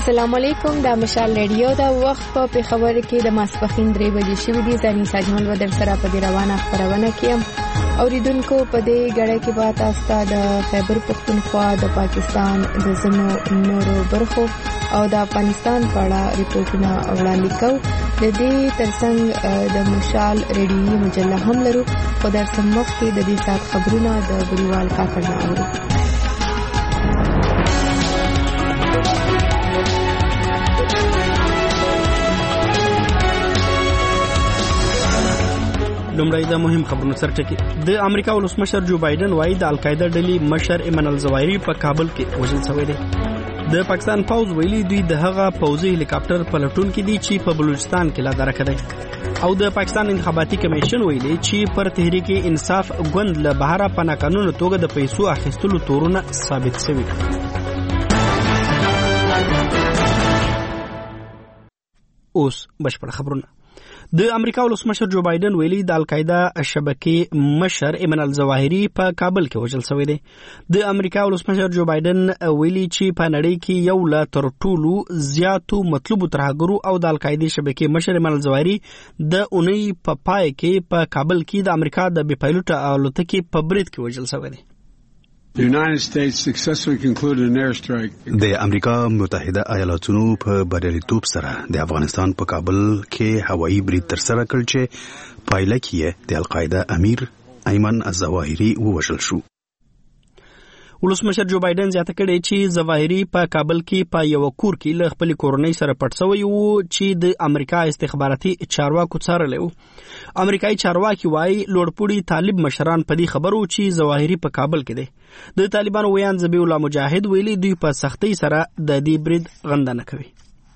السلام علیکم، دا مشال ریډیو دا وخت په پیښور کې د ماسپخین 3 بجې شوې دي. ځاني ساجمل ودر سره په دې روانه خبرونه کې اوریدونکو په دې غړې کې به تاسو د خیبر پختونخوا د پاکستان د زنو نورو برخو او د افغانستان په اړه ریپورتونه وړاندې کوو. د دې ترڅنګ د مشال ریډیو مجله هم لرو، خو در سمخ کې د دې سات خبرونه د بریوال کاکړ نه اورو. لومړی د مهم خبرونو سرټکی. د امریکا ولسمشر جو بایدن وايي د القاعده ډلې مشر ایمن الزواهری په کابل کې وژل شوی دی. د پاکستان پوز ویلي دوی د هغه پوزي هلیکاپټر پلټون کې دي چې په بلوچستان کې لا درکه دی. او د پاکستان انتخاباتي کمیشن ویلي چې پر تحریک انصاف ګوند له بهره په ناقانونه توګه د پیسو اخیستلو تورونه ثابت شوي. اوس بشپړ خبرونه. د امریکا ولسمشر جو بایدن ویلي د القاعده شبکې مشر ایمن الزواهری په کابل کې وژل شوی دی. د امریکا ولسمشر جو بایدن ویلي چې په نړۍ کې یو لا تر ټولو زیاتو مطلوبو ترهګرو او د القاعده شبکې مشر ایمن الزواهری د اونۍ په پای کې په کابل کې د امریکا د بي پایلوټ الوتکې په برید کې وژل شوی دی. The United States successfully concluded an airstrike. د امریکا متحده ایالاتونو په بریالیتوب سره د افغانستان په کابل کې هوایي برید ترسره کړ چې پایله کې د القاعده امیر ایمن الزواهری ووژل شو. ولسمشر جو بایدن زیاته کړي چې زواهری په کابل کې په یو کور کې له خپل کورنۍ سره پټ شوی وو چې د امریکا استخباراتي چارواکو څارلی وو. امریکایي چارواکي وايي لوړپوړي طالب مشران په دې خبرو چې زواهری په کابل کې دی. د طالبانو ویان ذبیح الله مجاهد ویلي دوی په سختۍ سره د دې برید غندنه کوي.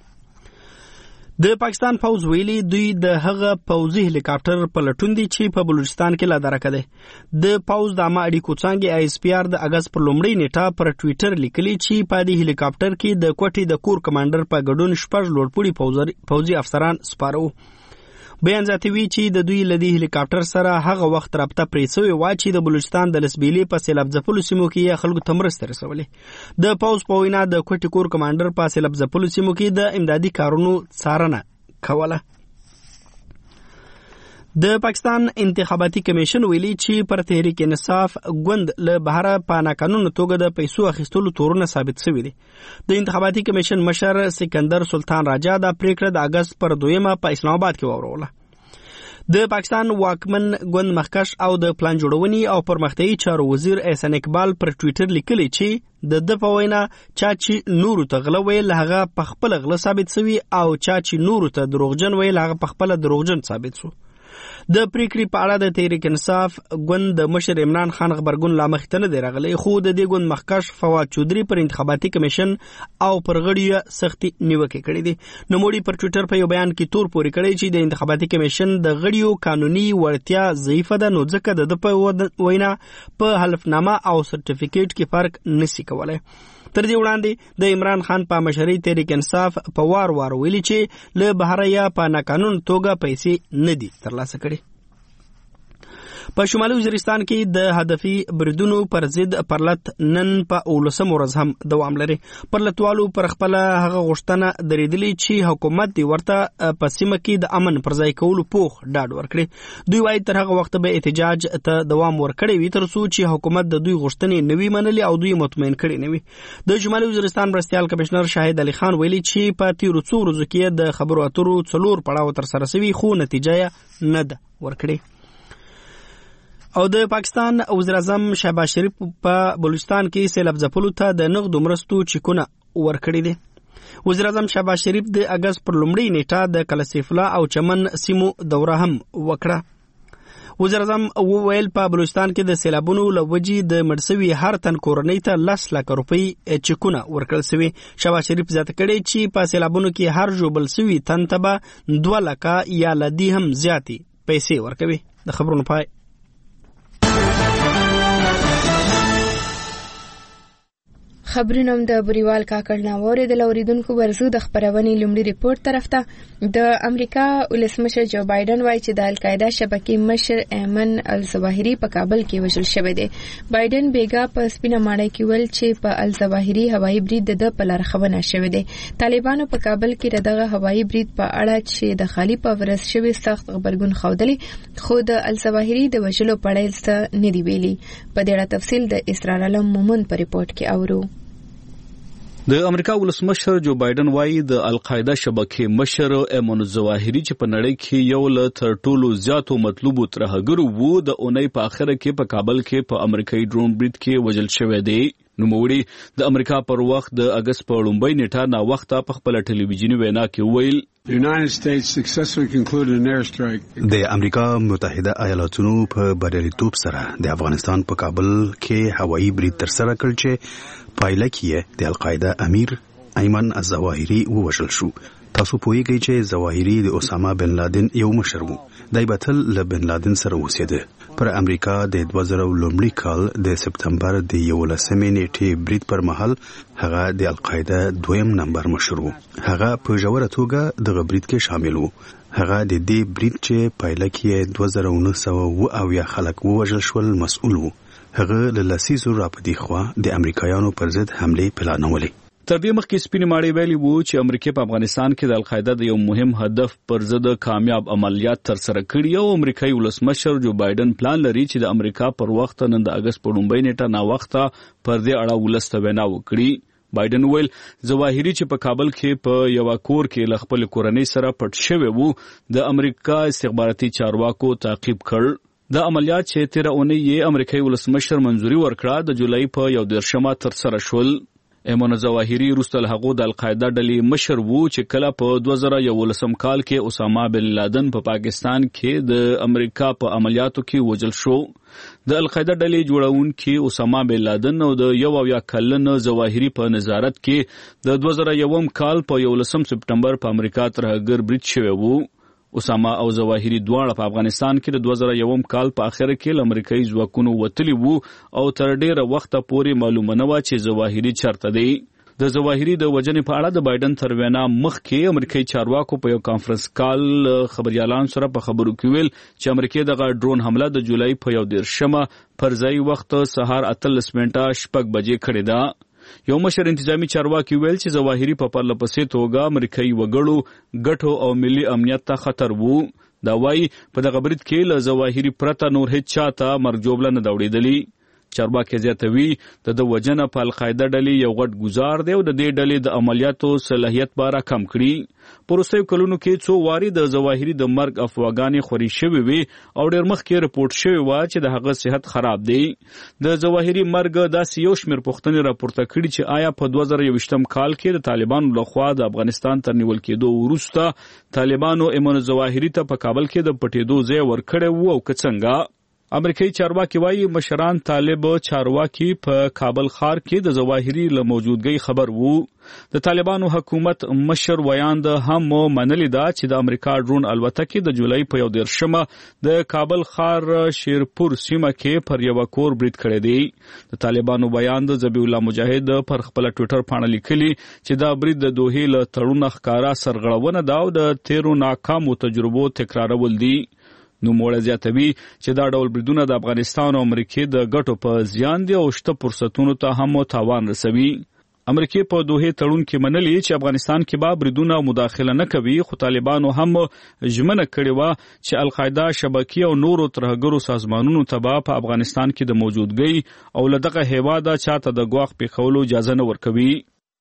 د پاکستان پوز ویلي دوی د هغه پوزي هلیکاپټر پلټون دي چې په بلوچستان کې لا درکه دی. د پوز د عامه اړیکو څانګې ISPR د اگست پر لومړۍ نیټه پر ټوئیټر لیکلي چې په دې هلیکاپټر کې د کوټې د کور کمانډر په ګډون 6 لوړپوړي پوزي افسران سپارو. بیان زیاتوي چې د دوی لدی هلیکاپټر سره هغه وخت رابطه پرې شوې وه چې د بلوچستان د لسبیلې په سیلاب ځپلو سیمو کې خلکو ته مرستې رسولې. د پوز په وینا د کوټې کور کمانډر په سیلاب ځپلو سیمو کې د امدادي کارونو څارنه کوله. د پاکستان انتخاباتي کمیشن ویلي چې پر تحریک انصاف ګوند له بهره په ناقانونه توګه د پیسو اخیستلو تورونه ثابت شوي دي. د انتخاباتي کمیشن مشر سکندر سلطان راجا دا پریکړه د اگست پر 2 په اسلام آباد کې واوروله. د پاکستان واکمن ګوند مخکش او د پلان جوړونې او پرمختیايي چارو وزیر احسان اقبال پر ټوئیټر لیکلی چې د په وینا چا چې نورو ته غله ویل هغه په خپل غله ثابت شوی او چا چې نورو ته دروغجن ویل هغه په خپل دروغجن ثابت شو. د پریکړې په اړه د تحریک انصاف ګوند د مشر عمران خان خبرګون لا مخته نه دی راغلی، خو د دې ګوند مخکش فواد چودري پر انتخاباتي کمیشن او پر غړیو سختي نیوکه کړې دي. نوموړي پر ټوئیټر په یو بیان کې تور پورې کړی چې د انتخاباتي کمیشن د غړیو قانوني وړتیا ضعیفه ده، نو ځکه د په وینا په حلفنامه او سرټیفیکیټ کې فرق نشي کولای. تر دې وړاندې د عمران خان په مشرۍ تحریک انصاف په وار ویلي چې له بهره یا په ناقانون توګه پیسې نه دي ترلاسه کړي. په شمالي وزیرستان کې د هدفي بریدونو پر ضد پرلت نن په 19 ورځ هم دوام لري. پرلتوالو پر خپل هغه غوښتنه درېدلې چې حکومت دی ورته په سیمه کې د امن پر ځای کولو پوخ ډاډ ورکړي. دوی وايي تر هغه وخت به احتجاج ته دوام ورکړي وي تر څو چې حکومت د دوی غوښتنې نوي منلي او دوی مطمئن کړي نوي. د شمالي وزیرستان مرستیال کمشنر شاهد علي خان ویلي چې په تیرو څو ورځو کې د خبرو اترو 4 پړاو تر سره شوي خو نتیجه نه ده ورکړي. او د پاکستان وزیر اعظم شهباز شریف په بلوچستان کې سیلاب ځپلو ته د نغدو مرستو چیکونه ورکړي دي. وزیر اعظم شهباز شریف د اگست پر لومړۍ نیټه د کلسیف الله او چمن سیمو دوره هم وکړه. وزیر اعظم وویل په بلوچستان کې د سیلابونو له وجې د مړسوي هر تن کورنۍ ته 10 لک روپۍ چیکونه ورکړل شوي. شهباز شریف زیاته کړي چې په سیلابونو کې هر ژوبل شوي تن ته به 2 لک یا لدی هم زیاتې پیسې ورکوي. د خبرونو پای. خبرونه د بریوال کاکړ ناوړه د اوریدونکو ورزو د خبرونې لومړی ریپورت طرف ته د امریکا ولسمشر جو بایدن وایي چې د القاعده شبکې مشر ایمن الظواهری په کابل کې وژل شوی دی. بایدن بیګا په سپینه ماڼۍ کې ویل چې په الظواهری هوایي برید د په لارښوونه شوی دی. طالبانو په کابل کې دغه هوایي برید په اړه چې د خالی په ورس شوی سخت خبرګون خوندلی خو د الظواهری د وژلو په اړه څه نه دی ویلي. په دې اړه تفصیل د اسرار علم مومن په ریپورت کې اورو. د امریکا ولسمشر جو بایدن وایي د القاعده شبکې مشر ایمن الظواهری چې په نړۍ کې یو له تر ټولو زیاتو مطلوبو ترهګرو وو د اونۍ په اخره کې په کابل کې په امریکایي ډرون برید کې وژل شوی دی. نوموړي د امریکا پر وخت د اگست په لومړۍ نیټه نا وخته په خپل ټلویزیونی وینا کې ویل The United States successfully concluded an airstrike. د امریکا متحده ایالاتونو په بریالیتوب سره د افغانستان په کابل کې هوایي برید ترسره کړ چې پایله کې د القاعده امیر ایمن الظواهری ووژل شو. تاسو پوهیږئ چې ظواهری د اسامه بن لادن یو مشر وو. دای بتل له بن لادن سره اوسېده. پر امریکا د 2000 کال د سپتمبر د 11 نیټې برید پر مهال هغه د القاعده دویم نمبر مشر وو. هغه په ژوره توګه د برید کې شامل وو. هغه د دې برید چې پایله کې 2900 خلک ووژل شول مسؤل وو. هغه له لسیزو راپدې خوا د امریکایانو پر ضد حمله پلانولې. تر دې مخکې سپینې ماڼۍ ویلي وو چې امریکا په افغانستان کې د القاعده د یو مهم هدف پر ضد کامیاب عملیات ترسره کړي او امریکایي ولسمشر جو بایدن پلان لري چې د امریکا پر وخت نن د اگست په لومړۍ نیټه نا وخته پر دې اړه ولسته وینا وکړي. بایدن ویل ظواهری چې په کابل کې په یو کور کې ل خپل کورنۍ سره پټ شوی وو د امریکا استخباراتي چارواکو تعقیب کړ. د عملیات چې تیر اونۍ یې امریکایي ولسمشر منځوري ورکړه د جولای په 11 ترسره شول. ایمن الظواهری وروسته له هغه د القاعده ډلې مشر وو چې کله په 2011 کال کې اسامه بن لادن په پاکستان کې د امریکا په عملیاتو کې وژل شو. د القاعده ډلې جوړونکي اسامه بن لادن او د 11 کلن ظواهری په نظارت کې د 2001 کال په 11 سپتمبر په امریکا ترهګر برید شوی وو. اسامه او ظواهری دواړه په افغانستان کې د 2001 کال په اخر کې له امریکایي ځواکونو وتلي وو او تر ډیره وخته پورې معلومه نه و چې ظواهری چرته دی. د ظواهری د وژنې په اړه د بایدن تر وینا مخکې امریکایي چارواکو په یو کانفرنس کال خبريالان سره په خبرو کې ویل چې امریکا دغه ډرون حمله د جولای په 11 پر ځای وخت سهار 8:30 بجې کړې ده. یو مشر انتظامی چارواکي ویل چې ظواهری په پرلپسې توګه امریکایي وګړو ګټو او ملي امنیت ته خطر وو. دا وایي په دغه برید کې له ظواهری پرته نور هیڅ چاته مرګ جوړه نه دوړېدلی. چارواکي زیاتوي د وجنه په القاعده ډلې یو غټ گزار دی او د دې ډلې د عملیاتو صلاحیت به کم کړي. پروسې کلونو کې څو واري د ظواهری د مرګ افواګانې خوري شوی وي او ډېر مخکې رپورټ شوی و چې د هغه صحت خراب دی. د ظواهری مرګ داسې یو شمېر پوښتنې راپورته کړي چې آیا په 2021 کال کې د طالبانو لخوا د افغانستان تر نیول کېدو وروسته طالبانو ایمن الظواهری ته په کابل کې د پټېدو ځای ورکړی وو او که څنګه. امریکایي چارواکي وایي مشران طالب چارواکي په کابل ښار کې د ظواهری له موجودګۍ خبر وو. د طالبانو حکومت مشر ویاند هم منلې ده چې د امریکا ډرون الوتکې د جولای په 11 د کابل ښار شیرپور سیمه کې پر یو کور برید کړی دی. د طالبانو ویاند ذبیح الله مجاهد پر خپل ټوئیټر باندې لیکلي چې دا برید د دوحې له تړون ښکارا سرغړونه ده او د تیرو ناکامو تجربو تکرارول دي. نوموړی زیاتوي چې دا ډول بریدونه د افغانستان او امریکې د ګټو په زیان دي او شته فرصتونو ته هم تاوان رسوي. امریکې په دوحې تړون کې منلي چې افغانستان کې به بریدونه مداخله نه کوي خو طالبانو هم ژمنه کړې وه چې القاعده شبکې او نورو ترهګرو سازمانونو ته به په افغانستان کې د موجودګۍ او له دغه هیواده چاته د ګواښ پېښولو اجازه نه ورکوي.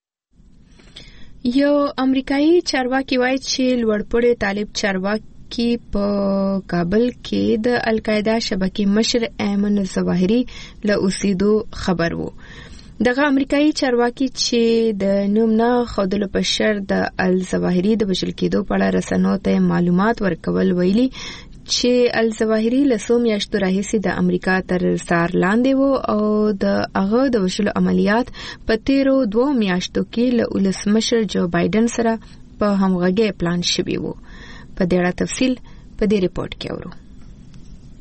یو امریکایي چارواکي وایي چې لوړپوړی طالب چارواکي کې په کابل کې د القاعده شبکې مشر ایمن الظواهری له اوسېدو خبر وو. دغه امریکایي چارواکي چې د نوم نه ښودلو په شرط د الظواهری د وژل کېدو په اړه رسنیو ته معلومات ورکول ویلي چې الظواهری له څو میاشتو راهیسې د امریکا تر څار لاندې وو او د هغه د وژلو عملیات په تیرو 2 میاشتو کې له ولسمشر جو بایدن سره په همغږۍ پلان شوي وو. په دې اړه تفصیل په دې ریپورت کې اورو.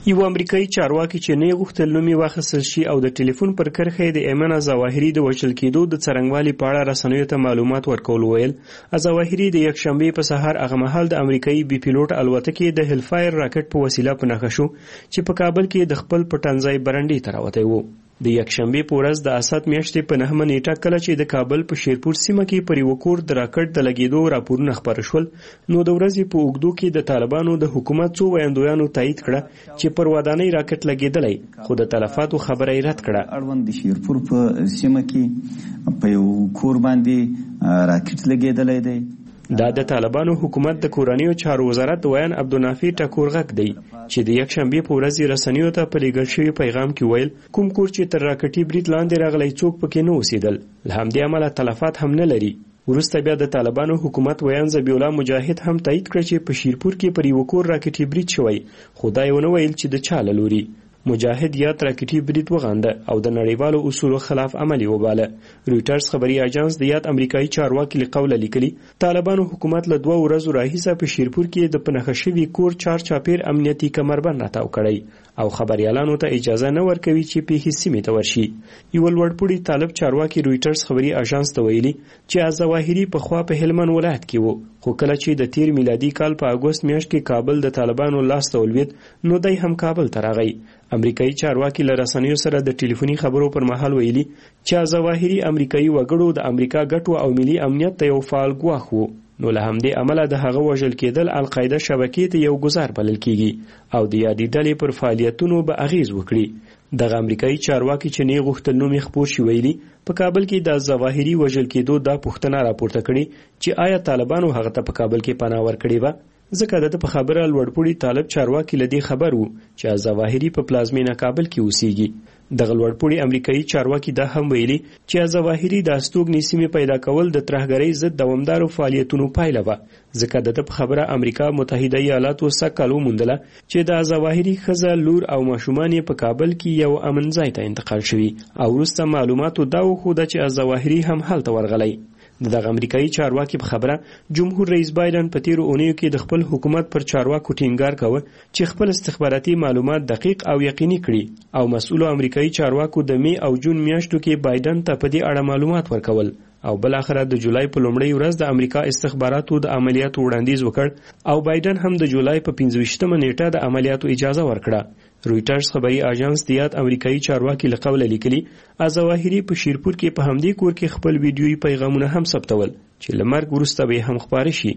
یو امریکایي چارواکي چې نه غوښتل نوم یې واخیستل شي او د ټلیفون پر کرښه د ایمن ظواهري د وژل کېدو د څرنګوالي په اړه رسنیو ته معلومات ورکول ویل ظواهري د یکشنبې په سهار هغه مهال د امریکایي بي پیلوټ الوتکې د هیلفایر راکټ په وسیله په نښه شو چې په کابل کې د خپل پټنځای برنډې ته راوتی و. د یکشنبې په ورځ د اسد میاشتې په 9 نیټه کله چې د کابل په شیرپور سیمه کې پر یو کور د راکټ د لګېدو راپورونه خپاره شول نو د ورځې په اوږدو کې د طالبانو د حکومت څو ویاندویانو تایید کړه چې پر ودانۍ راکټ لګېدلی خو د تلفاتو خبره یې رد کړه. اړوند د شیرپور په سیمه کې په یو کور باندې راکټ لګېدلی دی. دا د طالبانو حکومت د کورنیو چارو وزارت ویان عبدالنافع ټکور غږ دی چې د یکشنبې په ورځ رسنیو ته په لیږل شوي پیغام کې ویل کوم کور چې تر راکټي برید لاندې راغلی څوک پکې نه اوسېدل له همدې امله تلفات هم نه لري. وروسته بیا د طالبانو حکومت ویان ذبیح الله مجاهد هم تایید کړ چې په شیرپور کې پر یو کور راکټي برید شوی خو دا یې ونه ویل چې د چا له لوري. مجاهد یا راکټي برید وغانده او د نړیوالو اصولو خلاف عملی وباله. رویټرز خبري اژانس د یاد امریکایي چارواکي له قوله لیکلي طالبانو حکومت له 2 ورځو راهیسه په شیرپور کې د پنهخه شوي کور چارچاپیر امنیتي کمربند راتاو کړی او خبريالانو ته اجازه نه ورکوي چې په سیمه ته ورشي. یو لوړپوړي طالب چارواکي رویټرز خبري اژانس ته ویلي چې ظواهري په خوا په هلمند ولایت کې وو خو کله چې د 13 میلادي کال په اگست میاشت کې کابل د طالبانو لاس ته ولوید نو دای هم کابل ته راغی. امریکایي چارواکي له رسنیو سره د ټلیفوني خبرو پر مهال ویلي چې ظواهري امریکایي وګړو د امریکا ګټو او ملي امنیت ته یو فعال ګواښ وو نو له همدې امله د هغه وژل کېدل القاعده شبکې ته یو ګزار بلل کیږي او د یادې ډلې پر فعالیتونو به اغیز وکړي. دغه امریکایي چارواکي چې نه غوښتل نوم یې خپور شي ویلي په کابل کې د ظواهري وژل کېدو دا پوښتنه راپورته کړي چې آیا طالبانو هغه ته په کابل کې پناه ورکړې وه ځکه د په خبره لوړپوړي طالب چارواکي لدی خبر وو چې ظواهري په پلازمینه کابل کې اوسېږي. د لوړپوړي امریکایي چارواکي دا هم ویلي چې ظواهري د استوګنې سیمې پیدا کول د ترهګرۍ ضد دوامدارو فعالیتونو پایله وه ځکه د په خبره امریکا متحده ایالاتو سکهال وموندله چې د ظواهري ښځه لور او ماشومان په کابل کې یو امن ځای ته انتقال شوي او وروسته معلوماتو دا وښوده چې ظواهري هم هلته ورغلی. دغه امریکایي چارواکي په خبره جمهور رئیس بایدن په تیرو اونیو کې د خپل حکومت پر چارواکو ټینګار کاوه چې خپل استخباراتي معلومات دقیق او یقیني کړي او مسؤلو امریکایي چارواکو د می او جون میاشتو کې بایدن ته په دې اړه معلومات ورکول او بل اخر د جولای په لومړۍ ورځ د امریکا استخباراتو د عملیاتو وړاندیز وکړ او بایدن هم د جولای په 15مه نیټه د عملیاتو اجازه ورکړه. رویټرز خبري اژانس د یاد امریکایي چارواکي له قوله لیکلي ظواهري په شیرپور کې په همدې کور کې خپل ویډیويي پیغامونه هم ثبتول چې له مرګ وروسته به هم خپاره شي.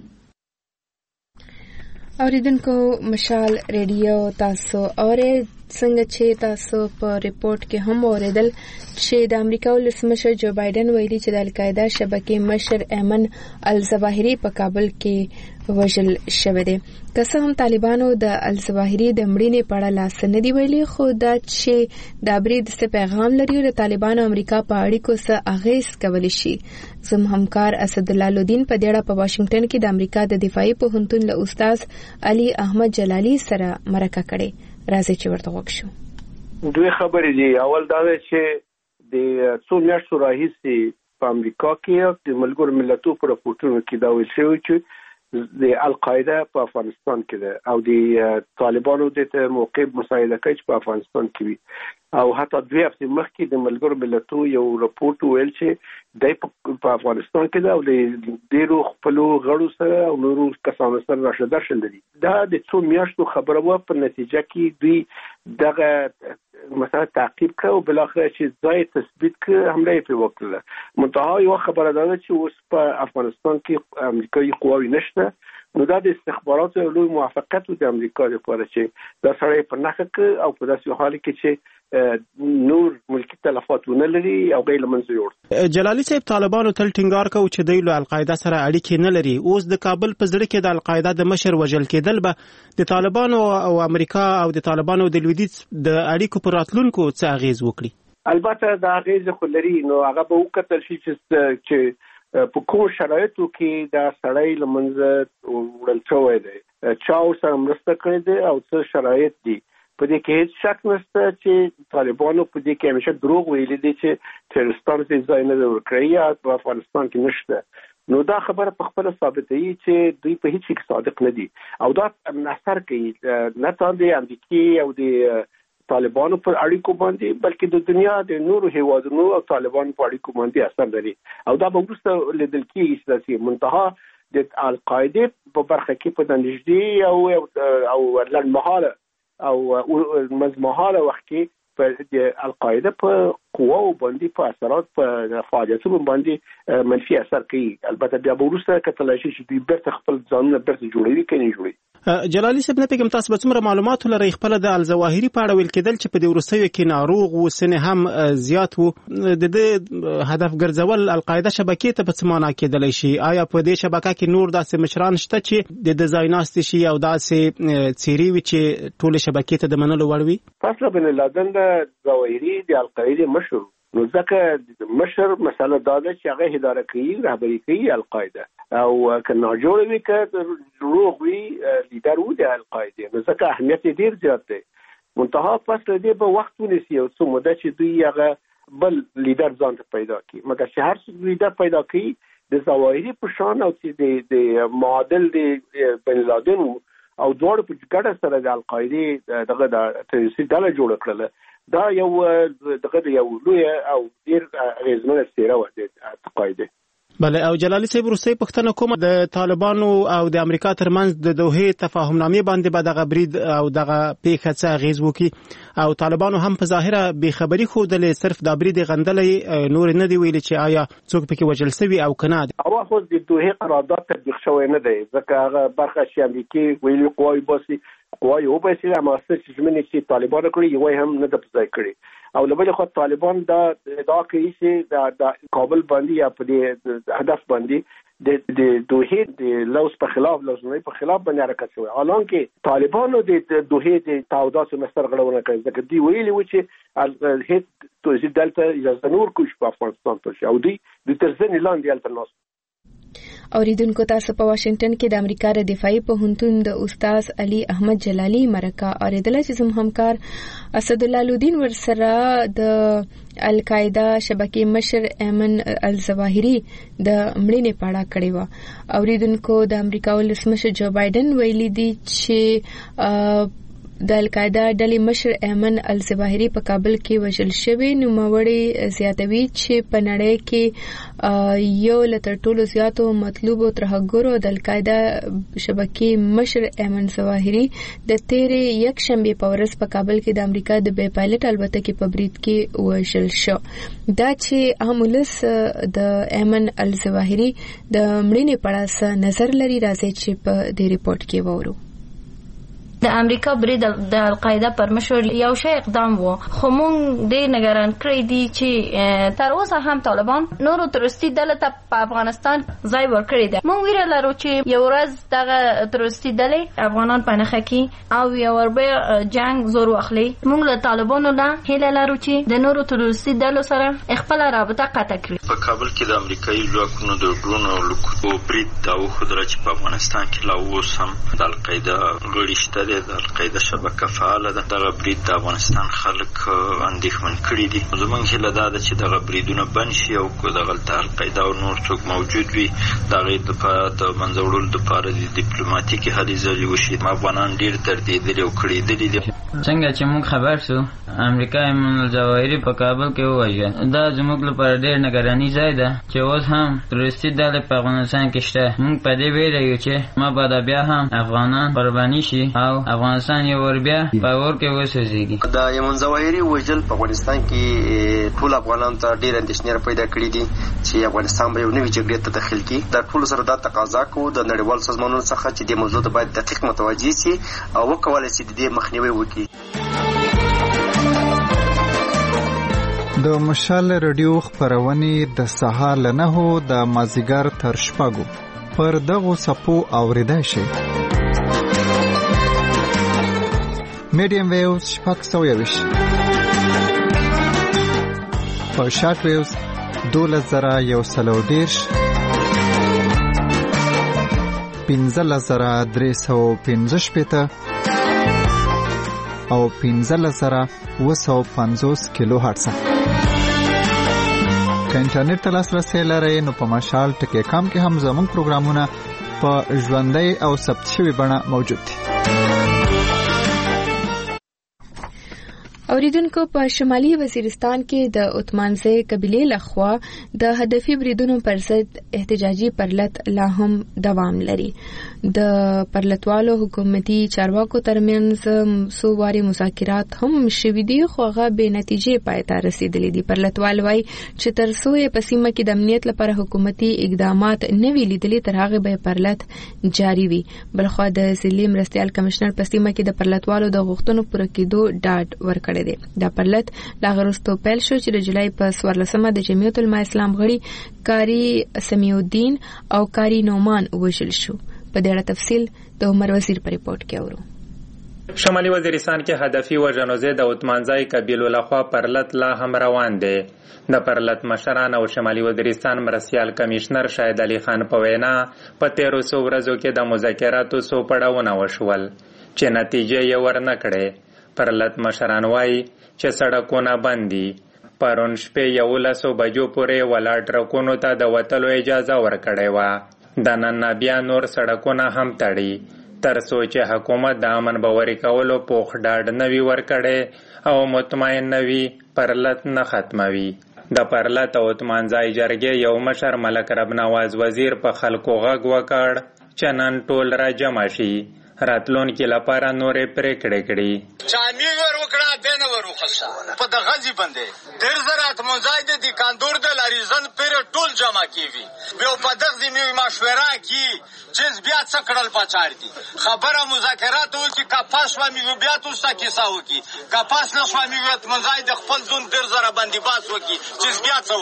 اوریدونکو مشال ریډیو تاسو اورئ څنګه چې تاسو په ریپورت کې هم اوریدل چې د امریکا ولسمشر جو بایدن ویلي چې د القاعده شبکې مشر ایمن الظواهري په کابل کې وژل شوی دی. که څه هم طالبانو د الظواهري د مړینې په اړه لاس نه دی ویلي خو دا چې د برید څه پیغام لري او د طالبانو امریکا په اړیکو څه اغیز کولی شي. زموږ همکار اسدالله لودین په دې اړه په واشنگټن کې د امریکا د دفاعي پوهنتون له استاد علي احمد جلالي سره مرکه کړې. راځي چې ورته وکړو. دوی خبرې دي. اول دا چې د څو میاشتو راهیسې په امریکا کې د ملګرو ملتونو په راپورټونو کې دا ویل شوی چې د القاعده په افغانستان کې ده او د طالبانو د موقع مساعده کوي چې په افغانستان کې وي او حتی 2 هفته مخکې د ملګرو ملتونو یو راپورټ ویل چې د په افغانستان کې ده او د ډیرو خپل غړو سره او نورو کسانو سره راشدارشل دي. دا د څو میاشتو خبره و په نتیجه کې دوی دغه مثلا تعقیب کړ او بل اخر چې ځای تثبیت کړ حمله یې وکړه. منتها یو خبره ده چې اوس په افغانستان کې امریکایي قواوی نشته نو دا د استخباراتو لوی موافقت د امریکا لپاره چې دا سړی په نخښه او په داسې حال کې چې نور ملکی تلفات ونه لري او غیر منځ یوړ. جلالي صاحب طالبانو تل ټینګار کوي چې دوی له القاعده سره اړیکې نه لري. اوس د کابل په زړه کې د القاعده د مشر وژل کېدل به د طالبانو او امریکا او د طالبانو د لویدیځ د اړیکو پر راتلونکو څه اغیز وکړي؟ البته دا اغیز خو لري نو هغه به وکتل شي چې په کوم شرایطو کې دا سړی لمنځه وړل شوی دی چا سره مرسته کړې ده او څه شرایط دي. په دې کې هیڅ شک نشته چې طالبانو په دې کې همیشه دروغ ویلي دي چې ترورستان ته ځای نه ورکړي یا په افغانستان کې نشته نو دا خبره په خپل ثابتوي چې دوی په هیڅ کې صادق نه دي او دا اثر کوي نه تاسو د امریکای او د طالبانو پر اړیکو باندې بلکې د دنیا د نورو هیوادونو او طالبانو په اړیکو باندې اثر لري او دا به وروسته لیدل کېږي چې منتها د القاعده په برخه کې په نږدې او لنډمهاله او مزمهاله وخت کې په القاعده په قواو باندې په اثرات په فعالیتونو باندې منفي اثر کوي. البته بیا وروسته کتل شي چې دوی بیرته خپل ځانونه بیرته جوړوي کني جوړي. جلالي صاحب نه پیغام تاسو به څومره معلومات لري خپل د الظواهري په اړه ویل کېدل چې په دې ورسوي کې ناروغ و سن هم زیات وو د هدف ګرځول القاعده شبکې ته په څه معنا کېدلی شي؟ آیا په دې شبکه کې نور داسې مشران شته چې د ډیزایناست شي او داسې څیری وي چې ټول شبکې ته د منلو وړ وي؟ فاصله بن لادن د ظواهري د القاعده مشر نو ځکه مشر مسله دا ده چې هغه اداره کوي رهبري کوي القاعده او کله جوړ وي که روغ وي لیدر و د القاعده نو ځکه اهمیت ډیر زیات دی. منتها فاصله دی په وخت ونیسي او څه مده چې دوی هغه بل لیدر ځان ته پیدا کړي مګر چې هر لیدر پیدا کړي د ظواهري په شان او چې د معادل د بن لادن او دوړ په ګډه سره د القاعده دغه د تروریستي ډله جوړ کړل. دا یو دغه یو لوی او ډیر غیرمنه څیره و د القاعده. بله او جلالي صاحب روسي پښتنه کومه د طالبانو او د امریکا ترمنځ د دوحې تفاهمنامې باندې به دغه برید او دغه پیښه څه اغیز وکي او طالبانو هم په ظاهره بې خبري خوده صرف د برید غندلې نور نه دی ویلي چې آیا څوک پکې وژل شوی او کنه. او خو د دوحې قرارداد تطبیق شوی نه دی ځکه هغه برخه چې امریکای ویلي قوای باسي قوای او به سره ماستر چې زمونږ چې طالبان کړی یو هم نه د پځای کړی او لبل خو طالبان دا کوي چې د کابل باندې یا په دې هدف باندې د دوحې د لوز په خلاف لوزنۍ په خلاف باندې حرکت شوی حالانکه طالبانو د دوحې د تعهداتو مستر غړونه کوي ځکه دی ویلي و چې هیڅ توزیع دلته اجازه نور کوي په افغانستان ته او دی د ترڅنګ لاندې التناس. اوریدونکو تاسو په واشنگټن کې د امریکا د دفاعي پوهنتون د استاد علي احمد جلالي مرکه اوریدل چې زموږ همکار اسد الله لودین ورسره د القاعده شبکې مشر ایمن الظواهري د مړینې په اړه کړی و. اوریدونکو د امریکا ولسمشر جو بایدن ویلي دی چې د القاعده ډلې مشر ایمن الظواهري په کابل کې وژل شوی. نوموړی زیاتوي چې په نړۍ کې یو له تر ټولو زیاتو مطلوبو ترهګرو د القاعده شبکې مشر ایمن الظواهري د تیرې یکشنبه په ورځ په کابل کې د امریکا د بې پایلټ الوتکې په برید کې وژل شو. دا چې عام ولس د ایمن الظواهري د مړینې په اړه نظر لري راځي چې په دې ریپورت کې وورو. د امریکا برید د القاعده پر مشر یو شی اقدام وو خو مونږ ډېر نگران کړی دي چې تر اوسه هم طالبان نورو تروریستي ډلو ته په افغانستان ځای ورکړی دی. مونږ ویره لرو چې یو ورځ دغه تروریستي ډلې افغانان په نښه کې او یو وربه جنگ زور واخلي. مونږ له طالبانو نه هیله لرو چې د نورو تروریستي ډلو سره خپل رابطه قطع کړي. په کابل کې د امریکایي ځواکونو د ډرون او لوکو برید دا وښودل چې په افغانستان کې لا اوس هم د القاعده غړي شته. د القاعده شبکه فعاله ده. دغه برید د افغانستان خلک اندېښمن کړي دي. زموږ هیله دا ده چې دغه بریدونه بند شي او که دغلته القاعده او نور څوک موجود وي د هغې دپاره د منځه وړلو دپاره د ډیپلوماتیکې هلې ځلې وشي. افغانان ډېر دردېدلي او کړېدلي دي. څنګه چې موږ خبر شو امریکا ایمن الظواهري په کابل کې ووژل. دا زموږ لپاره ډېر نګراني ځای ده چې اوس هم تروریستي ډلې په افغانستان کې شته. موږ په دې ویره یو چې ما به بیا هم افغانان قرباني شي او افغانستان یو ور بیا په اور کې وسوځيږي. دا ایمن الظواهري وژل په افغانستان کې ټول افغانان ته ډېر اندېښنه پیدا کړې دي چې افغانستان به یو نوې جګړې ته داخل کړي. دا ټول سره دا تقاضا کوي د نړیوال سازمانونو څخه چې د موضوع ته باید دقیق متوجه شي او وکولای شي د دې مخنیوي وکړي. د مشال رادیو خبرونه د سهار له 9 د مازیګر تر 6 پر دغه صفو اوریدای شي. میډیم ویوز شپږ سوه یویشت په شارټ ویوز 12110 15315 او 15750 کیلو هرتز. که انټرنیټ ته لاسرسي لرئ نو په مشال ټکی.com کې هم زموږ پروګرامونه په ژوندۍ او ثبت شوي بڼه موجود دي. اوریدونکو په شمالي وزیرستان کې د عثمانزی قبیلې لخوا د هدفي بریدونو پر ضد احتجاجي پرلط لا هم دوام لري. د پرلطوالو حکومتي چارواکو ترمنځ څو واري مذاکرات هم شوي دي خو هغه بې نتیجې پای ته رسیدلي دي. پرلطوال وایي چې تر څو یې په سیمه کې د امنیت لپاره حکومتي اقدامات نه وي لیدلي تر هغه به پرلط جاري وي. بلخوا د ضلعي مرستیال کمشنر په سیمه کې د پرلطوالو د غوښتنو پوره کېدو ډاډ ورکړی. دا پرلط لاغرستو پیل شو چې د جولای په 14مه د جمعیت العلماء اسلام غړي کاری سمیع الدین او کاری نومان وژل شو. په دې اړه تفصیل د عمر وزیر په ریپورت کې اورو. شمالي وزیرستان کې هدفي وژنو ضد د عثمانزی قبیلو لخوا پرلط لا هم روان دی. د پرلط مشران او شمالي وزیرستان مرستیال کمشنر شاهد علي خان په وینا په 1300 ورځو کې د مذاکراتو څو پړاوونه وشول چې نتیجه یې ورنه کړې. پرلط مشران وایي چې سړکونه بند دي. پرون شپې 11 بجو پورې ولاړ ټرکونو ته د وتلو اجازه ورکړې وه. د نن بیا نور سړکونه هم تړي تر څو چې حکومت د امن باوري کولو پوخ ډاډ نه وي ورکړی او مطمئن نه وي پرلط نه ختموي. د پرلط او عثمانزی جرګې یو مشر ملک رب نواز وزیر په خلکو غږ وکړ چې نن ټول را جمع شي راتلونکي لپاره نورې پریکړې کړي. جامع ور وکړه دنه ور وخصه په د غزي باندې ډېر زرات مزاید دي کاندور د لریزن پر ټول جمع کیوي به په دغه می مشوره کی چې بیا څه کړل پچار دي خبره مذاکرات او کی کپاس و می بیا تاسو کی ساو کی کپاس نو و می مزاید خپل ځون ډېر زره باندې باس وکي چې بیا څه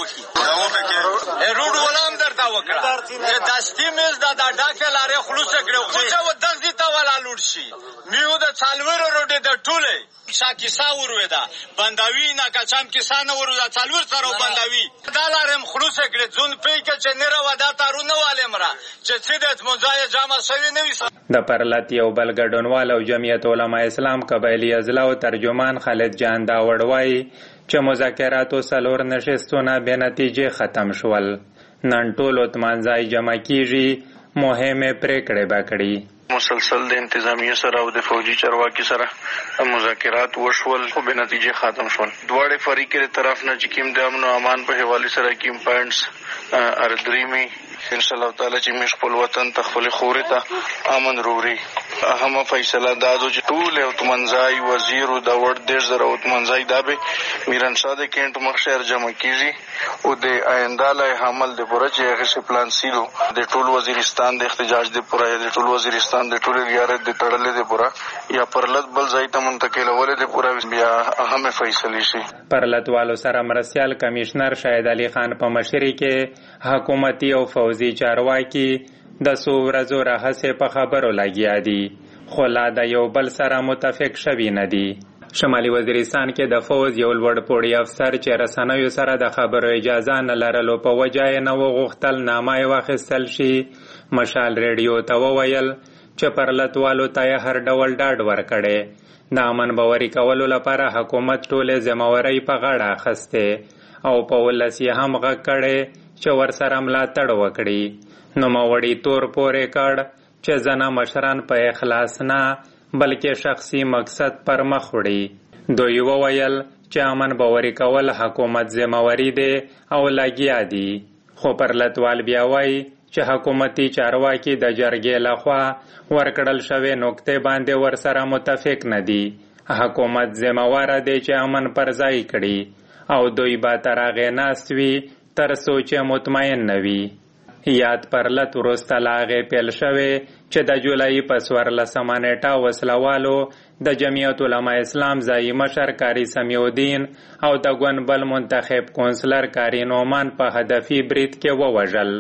وکي روډ ولام درته وکړه داستی مز د ډاکه لارې خلوص کړو خو و دغه تا ولا لور شي میو د څالور روډ د ټوله شاکی ساور ودا بنداوی نه کچام کسان ورو د څالور سره بنداوی دا لارم خلوص کړي ځون پې کې چې نه ودا تارو نه والے مرا چې سیدت مزای جامع شوی نه وي. د پرلط یو بل ګډونوال او جمعیت علماء اسلام قبایلی اضلاع او ترجمان خالد جان دا وړوي چې مذاکراتو سلور نشستونه به نتیجه ختم شول. نن ټول عثمانزی جمع کیږي مهمه پریکړه وکړي. مسلسل د انتظامیه سره او د فوجي چارواکي سره مذاکرات وشول او به نتیجه ختم شول. دواړه فریقې طرف نه چې کوم د امن او امان په حواله سره کوم پوینټس اردریمي ان شاء الله تعالی چې موږ خپل وطن ته خپل خوري ته امن وروړي. اهم فیصله دا د ټول عثمانزی وزیر او د ور دیش زره عثمانزی دابه میران شاده کینټ مخشر جمع کیږي او د آینده له حمل د پوره چې هغه پلان سیلو د ټول وزیرستان د احتجاج د پوره د ټول وزیرستان د ټول ریاست د تړلې د پوره یا پرلط بل ځای ته منتقل ولې د پوره بیا اهم فیصله شي. پرلط والو سره مرستیال کمشنر شاهد علي خان په مشرۍ کې حکومتي او فوجي چارواکي د څو ورځو راهسې په خبرو لګیا دي خو لا د یو بل سره متفق شوي نه دي. شمالي وزیرستان کې د فوج یو لوړ پوړی افسر چې رسنیو سره د خبرو اجازه نه لرلو په وجه یې نه وغوښتل نامه یې واخیستل شي. مشال ریډیو ته وویل چې پرلطوالو ته هر ډول ډاډ ورکړی د امن باوري کولو لپاره حکومت ټولې ذمہوارۍ په غاړه اخیستې او په ولس یې هم غږ کړی چې ورسره ملاتړ وکړي. نوموړي تور پورې کړ چې ځنه مشران په اخلاص نه بلکې شخصي مقصد پر مخ وړي. دوی وویل چې امن باوري کول حکومت ذمہواري دی او لګیا دي. خو پرلطوال بیا وایي چې حکومتي چارواکي د جرګې لخوا ورکړل شوې نقطې باندې ورسره متفق نه دي. حکومت ذمہوار دی چې امن پر ځای کړي او دوی به تر هغې ناست وي تر څو چې مطمئن نه وي. یاد پرلط وروسته له هغې پیل شوې چې د جولای په 14مه نیټه وسلوالو د جمعیت علماء اسلام ځایي مشر کاری سمیع الدین او د ګوند منتخب کونسلر کاری نومان په هدفي برید کې ووژل.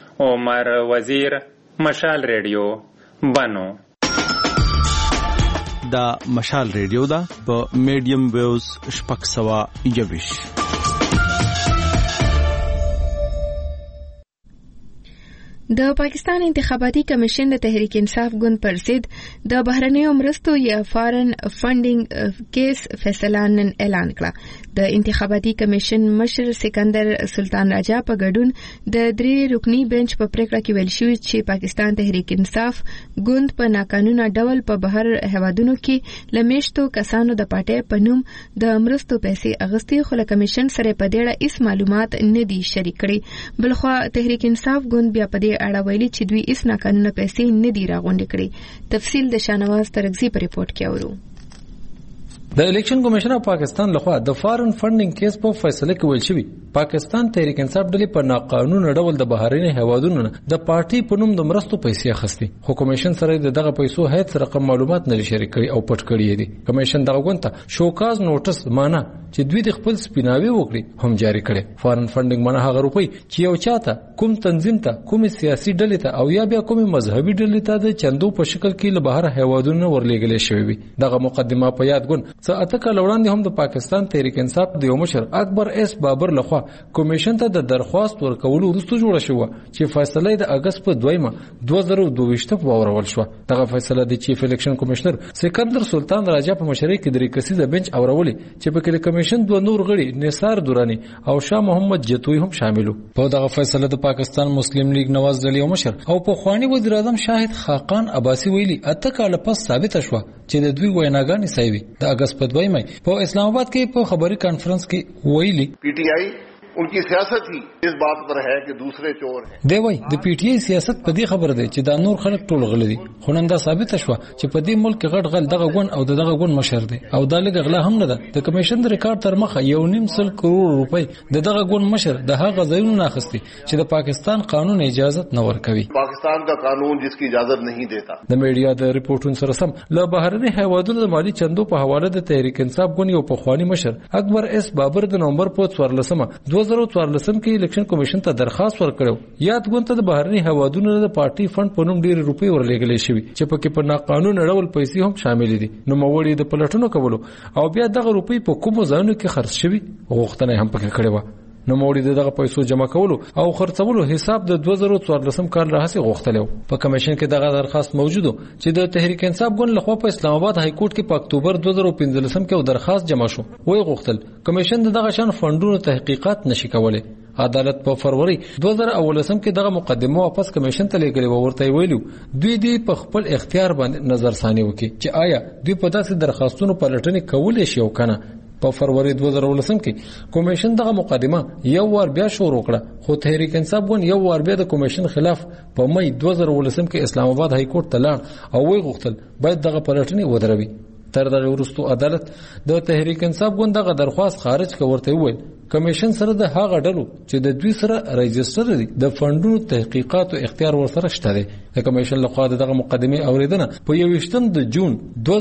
عمر وزیر، مشال ریډیو، بنو. دا مشال ریډیو دا په میډیم ویوز 621. د پاکستان انتخاباتي کمیشن د تحریک انصاف ګوند پر ضد د بهرنیو مرستو یا فارن فنډینګ کیس فیصله نن اعلان کړه. د انتخاباتي کمیشن مشر سکندر سلطان راجا په ګډون د 3 رکنی بنچ په پریکړه کې ویل شوی چې پاکستان تحریک انصاف ګوند په ناقانونه ډول په بهر هوادونو کې لمیشتو کسانو د پټه په نوم د مرستو پیسې اغستې، خو له کمیشن سره په دې اړه هیڅ معلومات نه دي شریک کړي. بلخو تحریک انصاف ګوند بیا په دې اړه ویلي چې دوی هیڅ ناقانونه پیسې نه دي راغونډې کړې. تفصیل د شاهنواز ترغزي په ریپورت کې اورو. د الیکشن کمیشن اف پاکستان لخوا د فارن فنډینګ کیس په فیصله کې ویل شوی پاکستان تحریک انصاف ډلې په ناقانونه ډول د بهرني هوادونو د پارټي په نوم د مرستو پیسې اخستې، خو کمیشن سره دغه پیسو هیڅ رقم معلومات نه شریک کړي او پټ کړي دي. کمیشن دغه غونډه ته شوکاز نوټس معنا چې دوی د خپل سپیناوي وکړي هم جاری کړي. فارن فنډینګ معنا هغه روپی چې یو چاته کوم تنظیم ته کوم سیاسي ډلې ته او یا بیا کوم مذهبي ډلې ته د چندو په شکل کې له بهر هوادونو ورلېږل شوی وي. دغه مقدمه په یاد ګون څه اته کال وړاندې هم د پاکستان تحریک انصاف د یو مشر اکبر اس بابر لخوا کمیشن ته د درخواست ورکولو وروسته جوړه شوه چې فیصله د اگست په 2022 په اورول شو. دغه فیصله د چیف الیکشن کمشنر سکندر سلطان راجا په مشرۍ کې د ریکسي د بنچ اورولي چې په کې کمیشن دوه نور غړي نثار دورانی او شاه محمد جتوی هم شاملو. په دغه فیصله د پاکستان مسلم لیگ نواز دلی مشر او په خوانی وزیر اعظم شاهد خاقان عباسی ویلي اته کال پس ثابت شو چې د دوی ویناګانې صحیح وي. د اگست په 2 په اسلام آباد کې په خبري کانفرنس کې ویلي پی ټی آئی उनकी सियासत ही इस बात पर है कि दूसरे चोर हैं. دی وای د پی ټی آی سیاست په دې خبره ده چې دا نور خلک ټول غل دي، خو نن دا ثابت شو چې په دې ملک غټ غل دغه ګون او دغه ګون مشر دی او دا لږ غلا هم نه ده. د کمیشن د ریکارډ تر مخه 1.5 کروڑ روپۍ دغه ګون مشر د هغه ځایونو نه اخستي چې د پاکستان قانون اجازه نه ورکوي. پاکستان کا قانون جسकी اجازت नहीं देता. د میډیا د ریپورتونو سره سم له بهرني هوادونو د مالی چندو په حواله د تحریک انصاف ګون یو پخوانی مشر اکبر اس بابر د نومبر په 14 2014 الیکشن کمیشن ته درخواست ورکړو. یاد ګوند ته د بهرني هوادونو د پارټي فند په نوم ډېر روپۍ ورلېږلې شوی چې پکې په ناقانونه ډول پیسې هم شامل دي. نو موړي د پلټونو کولو او بیا دغه روپۍ په کومو ځایونو کې خرڅ شوی غوښتنه هم پکې کړې و. نو موړي دغه پیسو جمع کولو او خرڅولو حساب د 2014 کال راهسي غوښتلو. په کمیشن کې دغه درخواست موجود چې د تحریک انصاف ګوند لخوا په اسلام آباد های کورټ کې په اکتوبر 2015 کې درخواست جمع شو. وای غوښتل کمیشن دغه شان فندونو تحقیقات نشي کولای. عدالت په فروری 2018 کې دغه مقدمه واپس کمیشن ته لېږلې و. ورته ویلو دوی په خپل اختیار باندې نظر ثاني وکړي چې آیا دوی په داسې درخواستونو پلټنې کولای شي او کنه. په فروری 2018 کې کمیشن دغه مقدمه یو ور بیا شروع کړه، خو تحریک انصاف ګوند یو ور بیا د کمیشن خلاف په مې 2018 کې اسلام آباد های کورټ ته لاړ او وی غوښتل باید دغه پلټنې ودروي. تر دغه وروسته عدالت د تحریک انصاف ګوند دغه درخواست خارج کړ. ورته وویل کمیشن سره د هغه ډلو چې د دوی سره رجستر دي د فندونو تحقیقات او اختیار ورسره شته دي. د کمیشن لخوا دغه مقدمه اوریدنه په 21 د جون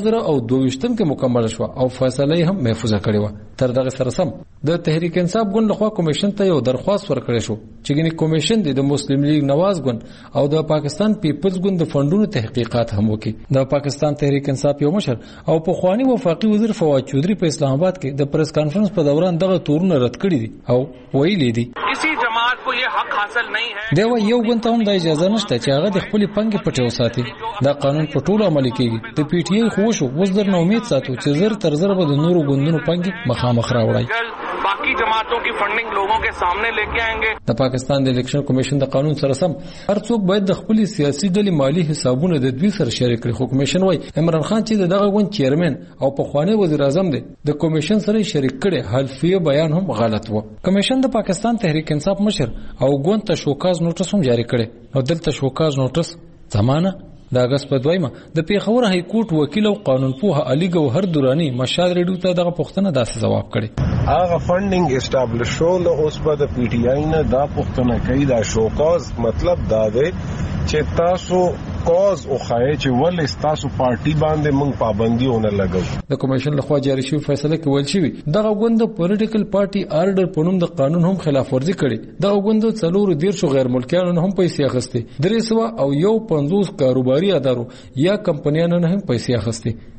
2022 کې مکمل شو او فیصله هم محفوظه کړې و. تر دغه سره سم د تحریک انصاف ګوند لخوا کمیشن ته یو درخواست ورکړی شو چې ګنې کمیشن د مسلم لیگ نواز ګوند او د پاکستان پیپلز ګوند د فندونو تحقیقات هم وکړي. د پاکستان تحریک انصاف یو مشر او په خوانی وفاقي وزیر فواد چودھری په اسلام آباد کې د پریس کانفرنس په دوران دغه تورونه رد کړی دي او ویلي دي کسی جماعت کو یہ حق حاصل نہیں ہے. دی وای یو ګوند ته هم د اجازه نشته چې هغه د خپل پنګ پټو ساتي. دا قانون په ټولو عملي کیږي. د پی ټی آی خو شو اوس درنه امید ساتو چې زر تر زر به د نورو ګوندونو پنګ مخامخ راوړي. باقی جماعتوں کی فنڈنگ لوگوں کے سامنے لے کے آئیں گے. د پاکستان د الیکشن کمیشن د قانون سره سم هر څوک باید د خپل سیاسي ډلې مالی حسابونه د دوی سره شریک کړي. خو کمیشن وای عمران خان چې دغه ګوند چیرمن او په خوانی وزیر اعظم دی د کمیشن سره شریک کړي حلفیه بیان هم غلط و. کمیشن د پاکستان تحریک انصاف مشر او ګوند ته شوکاز نوټس هم جاری کړي او دلته شوکاز نوټس زمانه د اگست په 2 د پیښور های کورټ وکیل او قانونپوه علي ګوهر دورانی مشال ریډیو ته دغه پوښتنه داسې جواب کړي. هغه فندینګ اسټابلیش شول اوس په د پی ټی آی نه دا پوښتنه کوي دا شوکاز مطلب دا دی چې تاسو کوز او خای چې ول تاسو پارټي باندې موږ پابندیونه لګو. د کمیشن لخوا جاری شوی فیصله کې ویل شوی دغه ګوند د پولیټیکل پارټي آرډر په نوم د قانون هم خلاف ورزي کړي. دغه ګوند څلور ډیر شو غیر ملکیانو هم پیسې اخستي. 300 او 150 کاروباري ادارو یا کمپنیانو هم پیسې اخستي.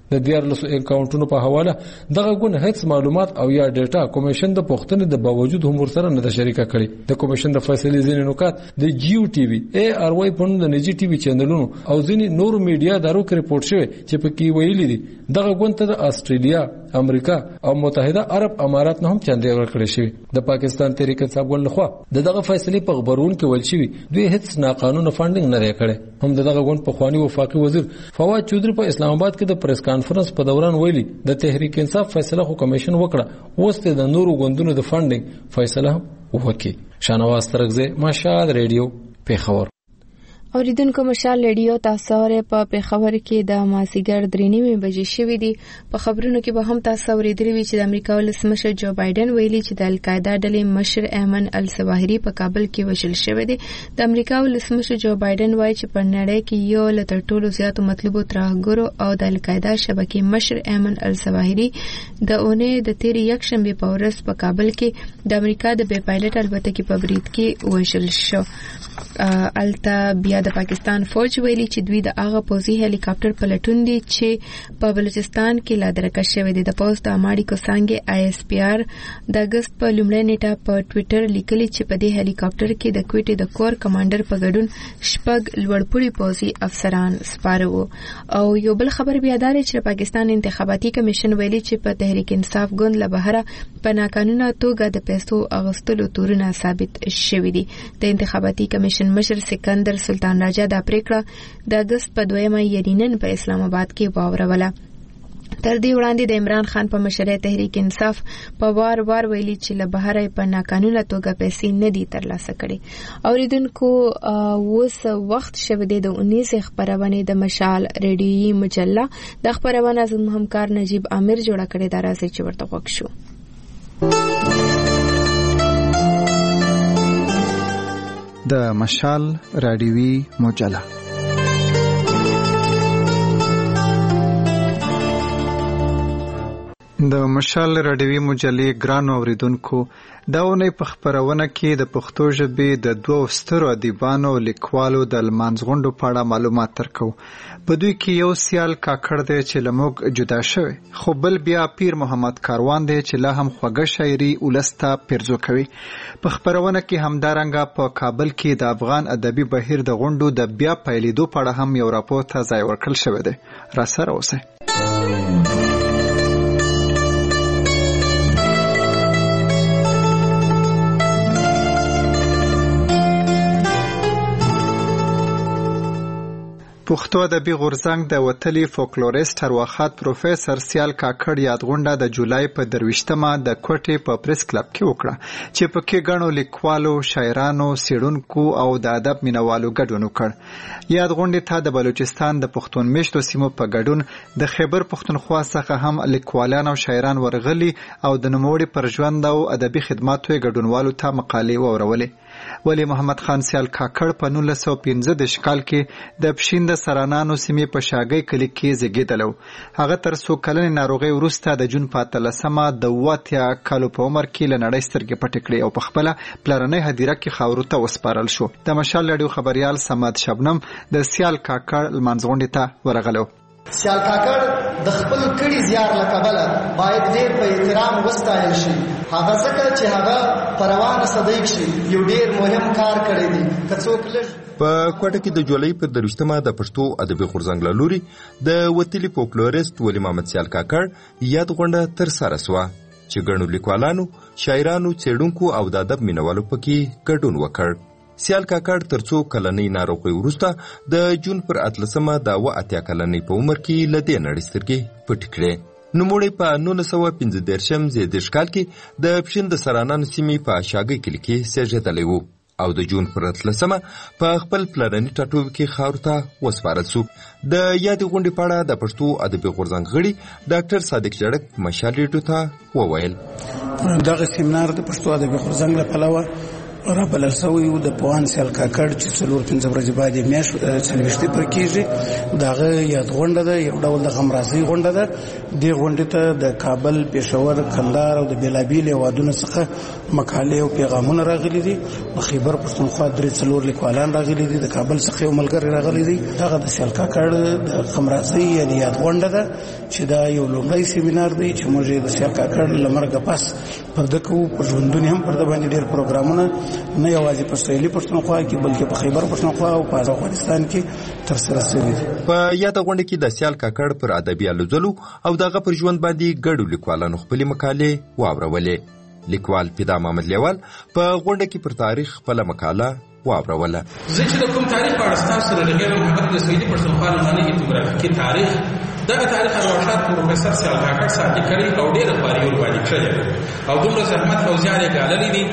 د 14 اکاونټونو په حواله دغه ګوند هیڅ معلومات او یا ډیټا کمیشن د پښتنې د باوجود هم ورسره نه شریکه کړي. د کمیشن د فیصلې ځینې نکات د جیو ټي وي ARY په نوم د نجی ټي وي چینلونو او ځینې نور میډیا دارو کې رپورټ شوی چې په کې ویلي دي دغه ګوند ته د استرالیا، امریکا او متحده عرب امارات نه هم چندې ورکړې شوی. د پاکستان تحریک انصاف ګوند لخوا دغه فیصلې په خبرون کې ویل شوی دوی هیڅ ناقانونه فاندینګ نه کړي. هم دغه ګوند په خواني وفاقي وزیر فواد چودري په اسلام آباد کې د پریس کانفرنس په دوران ویلي د تحریک انصاف فیصله خو کمیشن وکړه، اوس د نورو ګوندونو د فاندینګ فیصله وکړي. شانواز ترغزه مشال ریډیو پیښور. اوریدونکو مشال ریډیو تاسو اورئ په پیښور کې د مازیګر 3:30 بجې شوې دي. په خبرونو کې به هم تاسو اوریدلی وي چې د امریکا ولسمشر جو بایدن ویلي چې د القاعده ډلې مشر ایمن الظواهری په کابل کې وژل شوی دی. د امریکا ولسمشر جو بایدن وایي چې په نړۍ کې یو له تر ټولو زیاتو مطلوبو ترهګرو او د القاعده شبکې مشر ایمن الظواهری د اونۍ د تیر یکشنبه په ورځ په کابل کې د امریکا د بې پایلټ الوتکې په برید کې وژل شو. الته بیا د پاکستان فوج ویلي چې دوی د هغه پوځي هلیکاپټر پلټون دي چې په بلوچستان کې لا درکه شوی دی. د پوز د اماړي کوسانګي ISPR د اگست په لومړۍ نیټه په ټوئیټر لیکلي چې په دې هلیکاپټر کې د کوټې د کور کمانډر په ګډون 6 لوړپوړي پوځي افسران سپاره وو. او یو بل خبر بیا دار چې پاکستان انتخاباتي کمیشن ویلي چې په تحریک انصاف ګوند له بهره په ناقانونه توګه د پیسو اغوستلو تورونه ثابت شوي دي. د انتخاباتي کمیشن مشر سکندر سلطان راجا دا پریکړه د اگست په 2 یعنی نن په اسلام آباد کې واوروله. تر دې وړاندې د عمران خان په مشرۍ تحریک انصاف په وار ویلي چې له بهره په ناقانونه توګه پیسې نه دي ترلاسه کړي. اوریدونکو اوس وخت شوه د 19 خبرونه د مشال ریډیوي مجله د خبرونه زموږ همکار نجیب عامر جوړه کړې دا راځي چې ورته وښه شو. د مشال رادیوي مجله د مشال رادیوي مجلې ګران اوریدونکو دا ونې په خبرونه کې د پښتو ژبې د دوه سترو ادیبانو لیکوالو د لمانځغونډو په اړه معلومات ترکو. په دوی کې یو سیال کاکړ دی چې لموږ جدا شوی، خو بل بیا پیر محمد کاروان دی چې لا هم خوږه شاعري ولسته پیرزو کوي. په خبرونه کې همدارنګه په کابل کې د افغان ادبي بهیر د غونډو د بیا پیلېدو په اړه هم یو راپور ته ځای ورکړل شوی دی. راسره اوسئ. پښتو ادبي غورځنګ د وتلي فولکلوریست ارواښاد پروفیسور سیال کاکړ یادغونډه د جولای په 23مه د کوټې په پریس کلب کې وکړه چې پکې ګڼو لیکوالو، شاعرانو، څېړونکو او د ادب مینوالو ګډون وکړ. یادغونډې ته د بلوچستان د پښتون میشتو سیمو په ګډون د خیبر پښتونخوا څخه هم لیکوالان او شاعران ورغلي او د نوموړي پر ژوند او ادبي خدماتو یې ګډونوالو ته مقالې واورولې. ولی محمد خان سیال کاکړ په 1915 کال کې د پښین د سرانانو سیمې په شاګۍ کلي کې زیږېدلی. هغه تر څو کلنې ناروغۍ وروسته د جون په 13مه د 80 کالو په عمر کې له نړۍ سترګې پټې کړې او په خپله پلرنۍ هدیره کې خاورو ته وسپارل شو. د مشال راډیو خبریال صمد شبنم د سیال کاکړ لمانځغونډې ته ورغلی. سیال کاکړ د خپل کړي زیار له کبله باید ډېر په احترام وستایل شي. هغه ځکه چې هغه په روانه صدۍ کښې یو ډېر مهم کار کړی دی. که څوک لږ په کوټه کې د جولای په 23مه د پښتو ادبي غورځنګ له لوري د وتلي فولکلوریست ولی محمد سیال کاکړ یاد غونډه ترسره سوه چې ګڼو لیکوالانو، شاعرانو، څېړونکو او د ادب مینوالو پکې ګډون وکړ. سیال کاکړ تر څو کلنۍ ناروغۍ وروسته د جون پر 18مه د 80 کلنۍ په عمر کې له دې نړۍ سترګې پټې کړې. نوموړی په 1915 کال کې د پښین د سرانانو سیمې په شاګۍ کلي کې زیږېدلی و او د جون پر 18مه په خپل پلرني ټاټوبي کې خاورو ته وسپارل سو. د یادې غونډې په اړه د پښتو ادبي غورځنګ غړي ډاکټر صادق جړک مشال ریډیو ته وویل. دغه سیمینار د پښتو ادبي غورځنګ له پلوه رابلل شوی و د پوهان سیال کاکړ چې 4-5 ورځې بعد یې میاشت څلوېښتې پر کېږي د هغه یاد غونډه ده، یو ډول د غمرازۍ غونډه ده. دې غونډې ته د کابل، پېښور، کندهار او د بېلابېلو هېوادونو څخه مقالې او پیغامونه راغلي دي. د خیبر پښتونخوا 3-4 لیکوالان راغلي دي، د کابل څخه یو ملګری راغلی دی. هغه د سیال کاکړ د غمرازۍ یعنې یاد غونډه ده چې دا یو لومړی سیمینار دی چې موږ یې د سیال کاکړ له مرګه پس پرده کوو. پر ژوندون هم پرده باندې ډېر پروګرامونه نه یوازې په سویلي پښتونخوا کې بلکې په خیبر پښتونخوا او په افغانستان کې ترسره شوي دي. په یاده غونډه کې د سیال کاکړ پر ادبي الوزلو او دغه پر ژوند باندې ګډو لیکوالانو خپلې مقالې واورولې. لیکوال پیدا محمد لیوال په غونډه کې پر تاریخ خپله مقاله واوروله. زه چې د کوم تاریخ په اړه ستاسو سره لګېږم هغه د سویلي پښتونخوا لومړنی ایتوګرافیکي تاریخ دغه تاریخ ارواښاد پروفیسر سیال کاکړ ساقي کړی او ډېره خواري ورباندې کړې او دومره زحمت او زیار یې ګاللی دي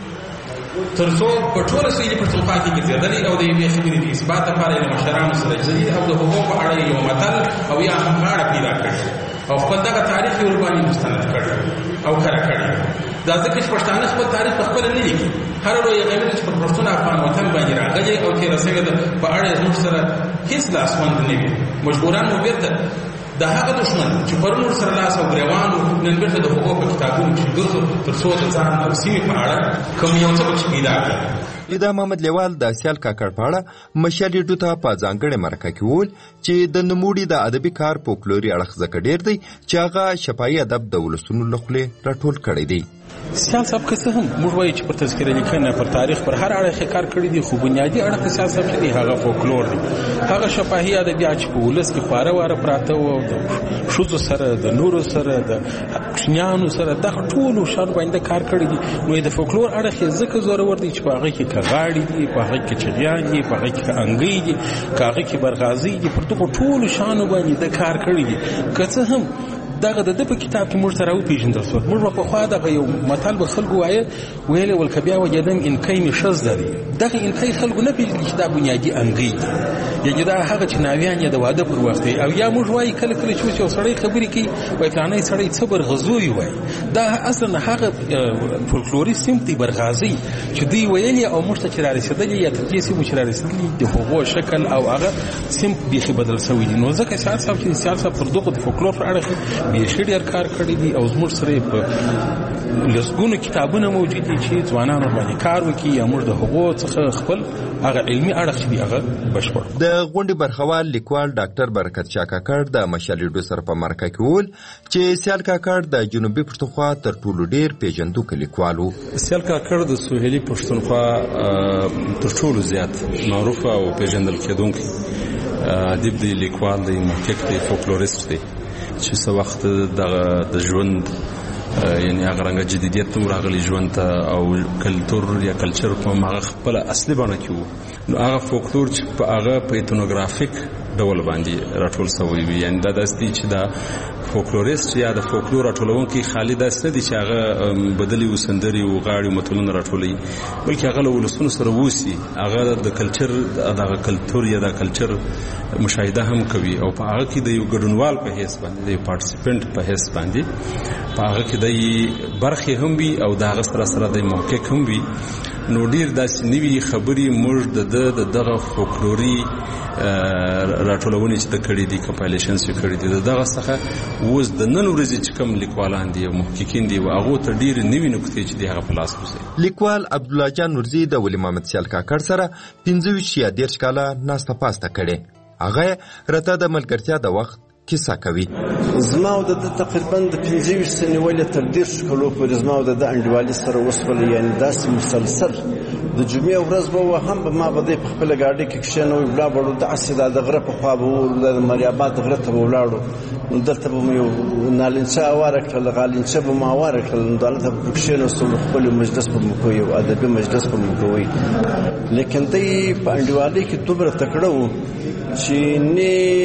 تر څو په ټوله سویلي پښتونخوا کې ګرځېدلي او د یوې خبرې د اثبات لپاره یې له مشرانو سره جدي او د هغو په اړه یو متل او یا هم غاړه پیدا کړې او خپل دغه تاریخ یې ورباندې مستند کړی او کره کړی. دا ځکه چې پښتانه خپل تاریخ په خپله نه لیکي. هره لویه غمیزه چې پر پښتون افغان وطن باندې راغلې او تېره شوې ده په اړه یې زموږ سره هېڅ لاسوند نه وي. مجبوران مو بېرته د هغه دښمن چې پرون ورسره لاس او ګرېوان و نن بېرته د هغو په کتابونو کښې ګرځو تر څو د ځان او سیمې په اړه کوم یو څه پکښې پیدا کړي. لیدا محمد لیوال د سیال کاکړ په اړه مشال ډو ته په ځانګړې مرکه کې وویل چې د نوموړي د ادبي کار فولکلوري اړخ ځکه ډېر دی چې هغه شفاهي ادب د ولسونو له خولې راټول کړی دی. سیال صاحب که څه هم موږ وایو چې پر تذکره لیکنه پر تاریخ پر هر اړخ یې کار کړی دی، خو بنیادي اړخ د سیال صاحب چې دی هغه فولکلور دی. هغه شفاهي ادبیات چې په ولس کې خواره واره پراته وو د ښځو سره د نورو سره د کوچنیانو سره دغه ټولو شیانو باندې کار کړی دی. نو د فولکلور اړخ یې ځکه زورور دی چې په هغه کې که غاړې دي، په هغه کې چغیان دي، په هغه کې که انګۍ دي، که هغه کې برغازۍ دي، پر دغو ټولو شیانو باندې د کار کړی دی. که څه هم دغه د ده په کتاب کې موږ ته راوپېژندل شول. موږ به پخوا دغه یو متل به خلکو ویلی ول که بیا وجدم انکی مې ښځده دی. دغه انکی خلکو نه پېژني چې دا بنیادي انګۍ دی، یعنې دا هغه چې ناویان یې د واده پر وخت دی. او یا موږ وایي کله کله چې یو سړی خبرې کوي وایي فلانی سړی څه برغزوی وایي. دا اصلا هغه فولکلوري صنف دی برغازۍ چې دوی ویلي او موږ ته چې رارسېدلي یا تر دې سیمو چې رارسېدلي د هغو شکل او هغه صنف بیخي بدل شوی دی. نو ځکه سیال صاحب چې سیال صاحب پر دغو د فولکلور پر اړه بیخي ډېر کار کړی دی او زموږ سره په لسګونو کتابونه موجود دي چې ځوانان ورباندې کار وکړي یا موږ د هغو څخه خپل هغه علمي اړخ چې دی هغه بشپړ. د غونډې برخوال لیکوال ډاکټر برکت شاه کاکړ د مشال ډو سره په مرکه کې وویل چې سیال کاکړ د جنوبي پښتونخوا تر ټولو ډېر پیژندونکی لیکوال و. سیال کاکړ د سوهیلي پښتونخوا تر ټولو زیات معروف او پیژندل کېدونکی ادیب دی، لیکوال دی، محقق دی، فولکلوریست دی چې څه وخت د ژوند یعنی هغه رنګه جدیدیت هم راغلی ژوند ته او کلتور یا کلچر په هغه خپله اصلي بڼه کې و. نو هغه فولکلور چې په هغه په ایتنوګرافیک ډول باندې راټول شوی وي، یعنې دا داسې دی چې دا فولکلوریست یا د فولکلور راټولونکي خالي داسې نه دي چې هغه بدلي و سندرې و غاړې و متلونه راټولوي، بلکې هغه له ولسونو سره اوسي، هغه د کلچر دغه کلتور یا د کلچر مشاهده هم کوي او په هغه کې د یو ګډونوال په حیث باندې د یو پارټیسپینټ په حیث باندې په هغه کې د برخې هم وي او د هغه سره سره د محقق هم وي. نو ډېر داسې نوي خبرې موږ دغه فولکلوري راټولونې چې د کړي دي کمپایلیشنز چې کړي دي دغه څخه اوس د نن ورځې چې کوم لیکوالان دي او محققین دي هغو ته ډېرې نوي نکتې چې دي هغه په لاس وځي. لیکوال عبدالله جان نورزي د ولی محمد سیال کاکړ سره 25 یا 30 کاله ناسته پاسته کړې. هغه راته د ملګرتیا د وخت کیسه کوي. زما او د تقریبا د 25 سنې ولې تر 10 کلو پورې زما او د انډیوالي سره وسوله، یعنی داسې مسلسل د جمعې ورځ به هم ما به دی په خپله ګاډۍ کې کښېنوي ولاړو داسې د غره په خوا به د مریاباد غره ته به ولاړو. نو دلته به مو یو نالنچه هواره کړله، غالنچه به مو هواره کړله، نو دلته به کښېناستو خپل مجلس به مو کوي، یو ادبي مجلس به مو کوي. لیکن دی په انډیوالۍ کې دومره تکړه و چې نه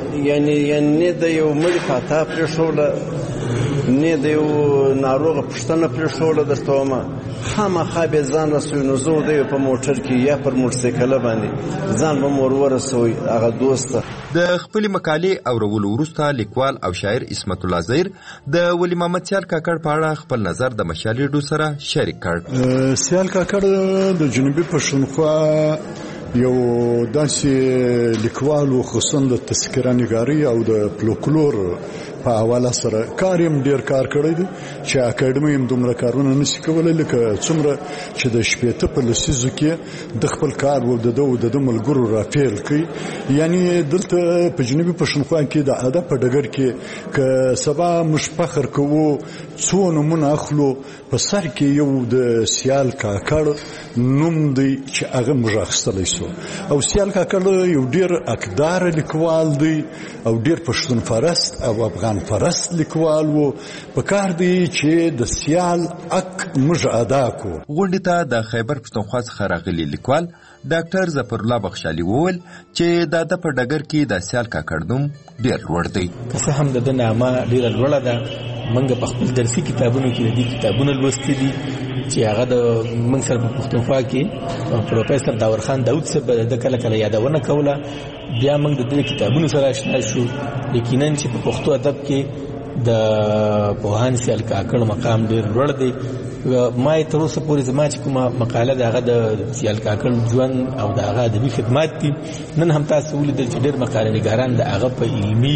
یعنی د یو مړي خطا پرېښوله نه د یو ناروغه پوښتنه پرېښوله درته وایم خامخا به ځان رسوي نو زه د په موټر کې یا پر موټرسایکل باندې ځان به مور ورسوي هغه دوست د خپل مقالې اورولو وروسته لیکوال او شاعر اسمت الله زهیر د ولی محمد سیال کاکړ په اړه خپل نظر د مشال ریډیو سره شریک کړ. سیال کاکړ د جنوبي پښتونخوا یو داسې لیکوال و، خصوصا د تذکره نګاري او د فولکلور په حواله سره کار یې ډیر کار کړی دی چې اکاډمي هم دومره کارونه نشي کولی لکه څومره چې د شپېته په لسیزو کې د خپل کار و د ملګرو راپیل کوي. یعنی دلته په جنوبي پښتونخوا کې د ادب په ډګر کې که سبا موږ فخر کوو څو نومونه اخلو په سر کې یو د سیال کاکړ نوم دی چې هغه موږ اخیستلی سو او سیال کاکړ یو ډیر اقدار لیکوال دی او ډیر پښتون پرست او افغان پرست لیکوال وو. په کار دی چې د سیال حق موږ ادا کو. غونډې ته د خیبر پښتونخوا څخه راغلي لیکوال ډاکټر ظفر الله بخشالي وویل چې د په ډګر کې د سیال کاکړ نوم ډیر لوړ دی. که څه هم د نامه ډیره لوړه ده، موږ په خپل درسي کتابونو کې د دې کتابونه لوستي دي چې هغه د موږ سره په پښتونخوا کې پروفیسور داور خان داود صاحب د کله کله یادونه کوله، بیا موږ د دې کتابونو سره آشنا شو. یقینا چې په پښتو ادب کې د پوهان سیال کاکړ مقام ډیر لوړ دی. ما تر اوسه پورې زما چې کومه مقاله د هغه د سیال کاکړ ژوند او د هغه ادبي خدمات دي، نن هم تاسو ولیدل چې ډیر مقاله نګاران د هغه په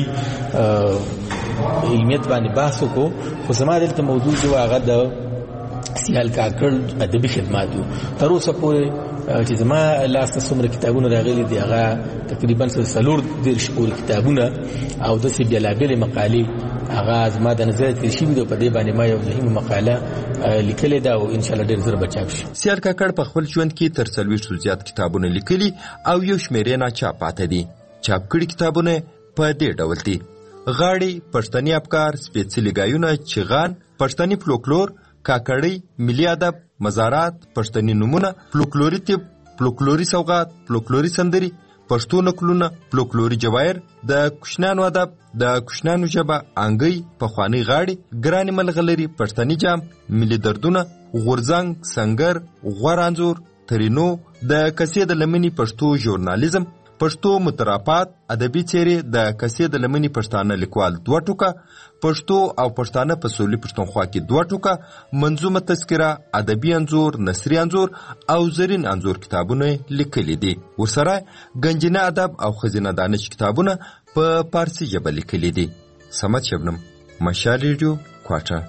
علمیت باندې بحث وکړو، خو زما دلته موضوع جو هغه د سیال کاکړ ادبي خدمات دي. تر اوسه پورې چې زما لاسته څومره کتابونه راغلي دي هغه تقریبا 40 کتابونه او د سی بېلابېلې مقالې هغه زما د نظر تیر شوي دي. په دې باندې ما یو مهمه مقاله لیکلې ده او انشاءالله ډېر زر به چاپ شي. سیال کاکړ په خپل ژوند کې تر 40 زیات کتابونه لیکلي او یو شمېر یې ناچاپ پاته دي. چاپ کړي کتابونه په دې ډول دي: غاړې، پښتني افکار، سپېڅلي ګایونه، چغان، پښتني فولکلور، کاکړی، ملي ادب، مزارات، پښتني نومونه، فولکلوري طب، فولکلوري سوغات، فولکلوري سندري، پښتو نکلونه، فولکلوري جواهر، د کوشنیانو ادب، د کوشنیانو ژبه، انګی، پخواني غاړي، ګراني ملغلري، پښتني جام، ملي دردونه، غورځنګ، سنگر، غور انځور، ترینو، د کسې د لمني پښتو ژورنالیزم، پښتو مترافات، ادبي څیرې، د کسې د لمني پښتانه لیکوال 2 ټوکه، پښتو او پښتانه په سولې پښتونخوا کې 2 ټوکه، منظومه تذکره، ادبي انځور، نثري انځور او زرین انځور کتابونه لیکلي دي. ورسره گنجینه ادب او خزینه دانش کتابونه په فارسي ژبه لیکلي دي. سمت شبنم، مشال ریډیو، کوټه.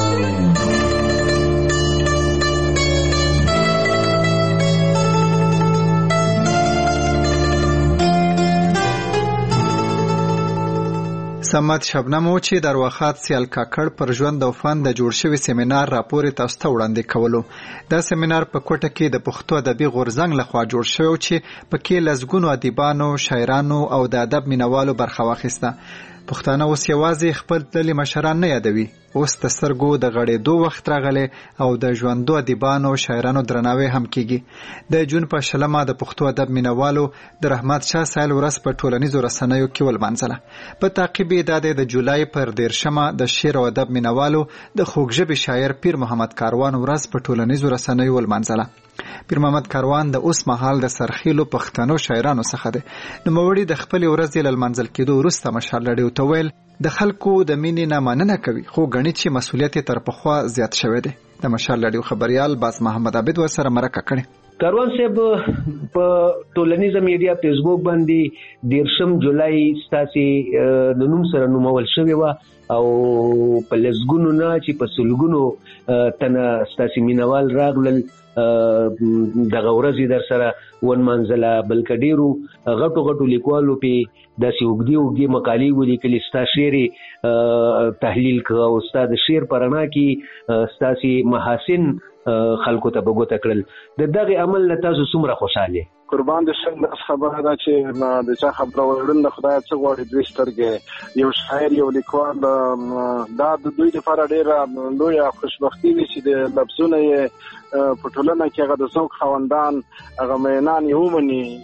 سمت شبنم و چې در واخات سیال کاکړ پر ژوند او فن د جوړ شوی سیمینار راپور تاسو ته وړاندې کولو. دا سیمینار په کوټه کې د پښتو ادبي غورځنګ لخوا جوړ شوی چې پکې لزګونو ادیبانو، شاعرانو او د ادب مینوالو برخه واخیسته. پښتانه اوس یوازې خپل تللي مشران نه یادوي، اوس د سترګو د غړېدو وخت راغلی او د ژوندو ادیبانو شاعرانو درناوی هم کیږي. د جون په 20 د پښتو ادب مینوالو د رحمت شاه سایل ورځ په ټولنیزو رسنیو کې ولمانځله. په تعقیب یې د جولای پر 13 د شعر او ادب مینوالو د خوږژبې شاعر پیر محمد کاروان ورځ په ټولنیزو رسنیو ولمانځله. پیر محمد کاروان د اوس مهال د سرخیلو پښتنو شاعرانو څخه دی. نوموړي د خپل ورځې له لمانځل کېدو وروسته مشال ریډیو ته ویل د خلکو د مینې نه مننه کوي، خو ګڼي چې مسؤلیت یې تر پخوا زیات شوی دی. د مشال ریډیو خبریال باز محمد عابد ورسره مرکه کړې. کاروان صاحب په ټولنیزه میډیا فیسبوک باندې 13 جولای ستاسي د نوم سره نومول شوی و او په لزګونو نه چې په سلګونو تنه ستاسي مینوال راغلل دغه ورځې در سره ونمانځله، بلکې ډېرو غټو لیکوالو په داسې اوږدې مقالې ولیکلې، ستا شعر تحلیل کړه او ستا د شعر په رڼا کې ستاسي محاسن خلکو ته په ګوته کړل. د دغه عمل نه تاسو څومره خوشاله؟ قربان دې شم. خبره ده چې د چا خبره وړل د خدای څخه غواړي دوی سترګې. یو شاعر، یو لیکوال، دا د دوی لپاره ډېره لویه خوشبختي وي چې د لفظونه یې په ټولنه کې هغه د ذوق خاوندان، هغه مینان یې ومني.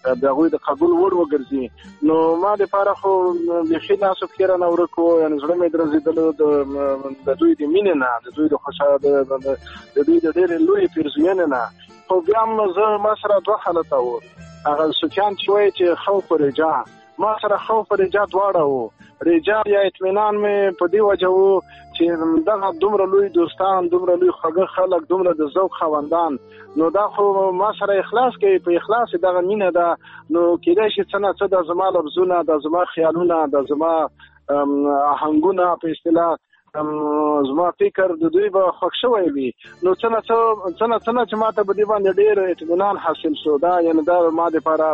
د هغوی د قبول وړ وګرځي. نو ما دپاره خو بیخي ناسو فکر نه ورکو، یعنې زړه مې درزېدلو د دوی د مینې نه، د دوی د دوی د ډېرې لویې پیرزوینې نه. خو بیا هم زه ما سره دوه حالته وو. هغه سفیان چې وایي چې خوف و رجا، ما سره خوف و رجا دواړه وو. رجا یا اطمینان مې په دې وجه وو چې دغه دومره لوی دوستان، دومره لوی خوږه خلک، دومره د ذوق خاوندان، نو دا خو ما سره اخلاص کوي، په اخلاص دغه مینه ده. نو کېدای شي څه نه څه د زما لفظونه، د زما خیالونه، د زما آهنګونه په اصطلاح زما فکر د دوی به خوښ شوی وي. نو څه نه چې ما ته په دې باندې ډېر اطمینان حاصل شو. دا یعنې دا ما دپاره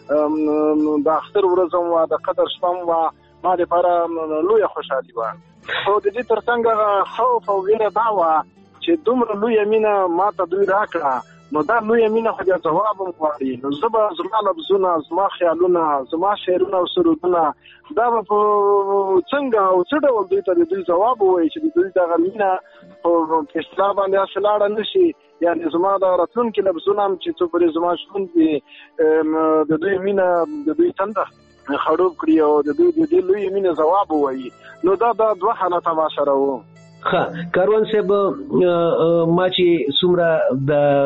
د اختر ورځ هم وه، د قدر شپه هم وه، ما دپاره لویه خوشحالي وه. خو د دې تر څنګ خوف او ویره دا وه چې دومره لویه مینه ما ته دوی راکړه، نو دا لویه مینه خو بیا ځواب هم غواړي. نو زه به زما لفظونه، زما خیالونه، زما شعرونه او سرودونه دا به په څنګه او څه ډول دوی ته د دوی ځواب ووایي چې د دوی دغه مینه په اصطلاح باندې هسې لاړه نه شي. یعنې زما د راتلونکي لفظونه هم چې څو پرې زما ژوند وي د دوی مینه د دوی تنده خړوب کړي او د دوی د دې لویې مینې ځواب ووایي. نو دا دوه حالته ما سره وو. ښه کاروان صاحب، ما چې څومره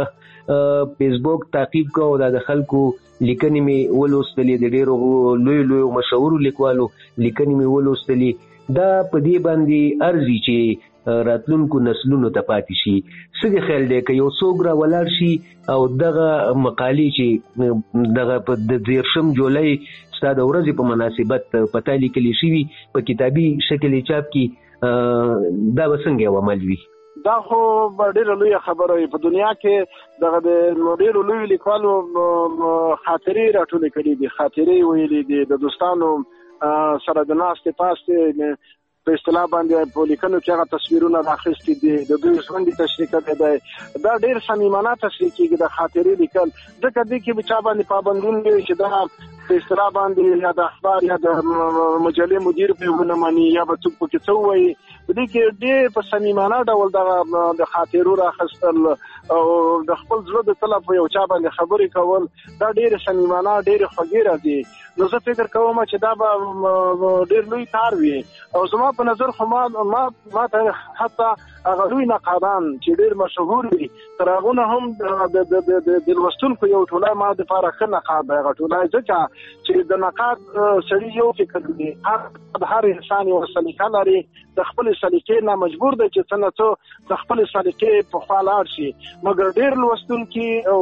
د فیسبوک تعقیب کو، دا د خلکو لیکنې مې ولوستلې، د ډېرو لویو مشهورو لیکوالو لیکنې مې ولوستلې. دا په دې باندې ارزي چې راتلونکو نسلونو ته پاتې شي. څه دې خیال دی که یو څوک را ولاړ شي او دغه مقالې چې دغه په 13 جولای ستا د ورځې په مناسبت پته لیکلې شوي په کتابي شکل یې چاپ کړي، دا به څنګه یو عمل وي؟ دا خو ډېره لویه خبره وي. په دنیا کې دغه د ډېرو لویو لیکوالو خاطرې راټولې کړي دي، خاطرې ویلې دي، د دوستانو سره د ناستې پاستې په اصطلاح باندې په لیکنو کې هغه تصویرونه راخیستي دي، د دوی ژوند تشریح کړی دی. دا ډېر صمیمانه تشریح کېږي د خاطرې لیکل، ځکه دې کې به چا باندې پابندون وي چې دا په اصطلاح باندې یا د اخبار یا د مجلې مدیر به ونه مني یا به څوک پکې څه ووایي. په دې کې ډېر په صمیمانه ډول دغه د خاطرو راخیستل او د خپل زړه د تله په یو چا باندې خبرې کول، دا ډېرې صمیمانه، ډېرې خوږې راځي. نو زه فکر کوم چې دا به ډېر لوی کار وي. او زما په نظر خو ما ته حتی هغه لوی نقادان چې ډېر مشهور وي، تر هغو نه هم د لوستونکو یو ټولای ما دپاره ښه نقاد دی. هغه ټولای ځکه چې د نقاد سړي یو فکر دی، هر انسان یو سلیقه لري، د خپلې سلیقې نه مجبور دی چې څه نه څه د خپلې سلیقې په خوا لاړ شي. مګر ډېر لوستونکي او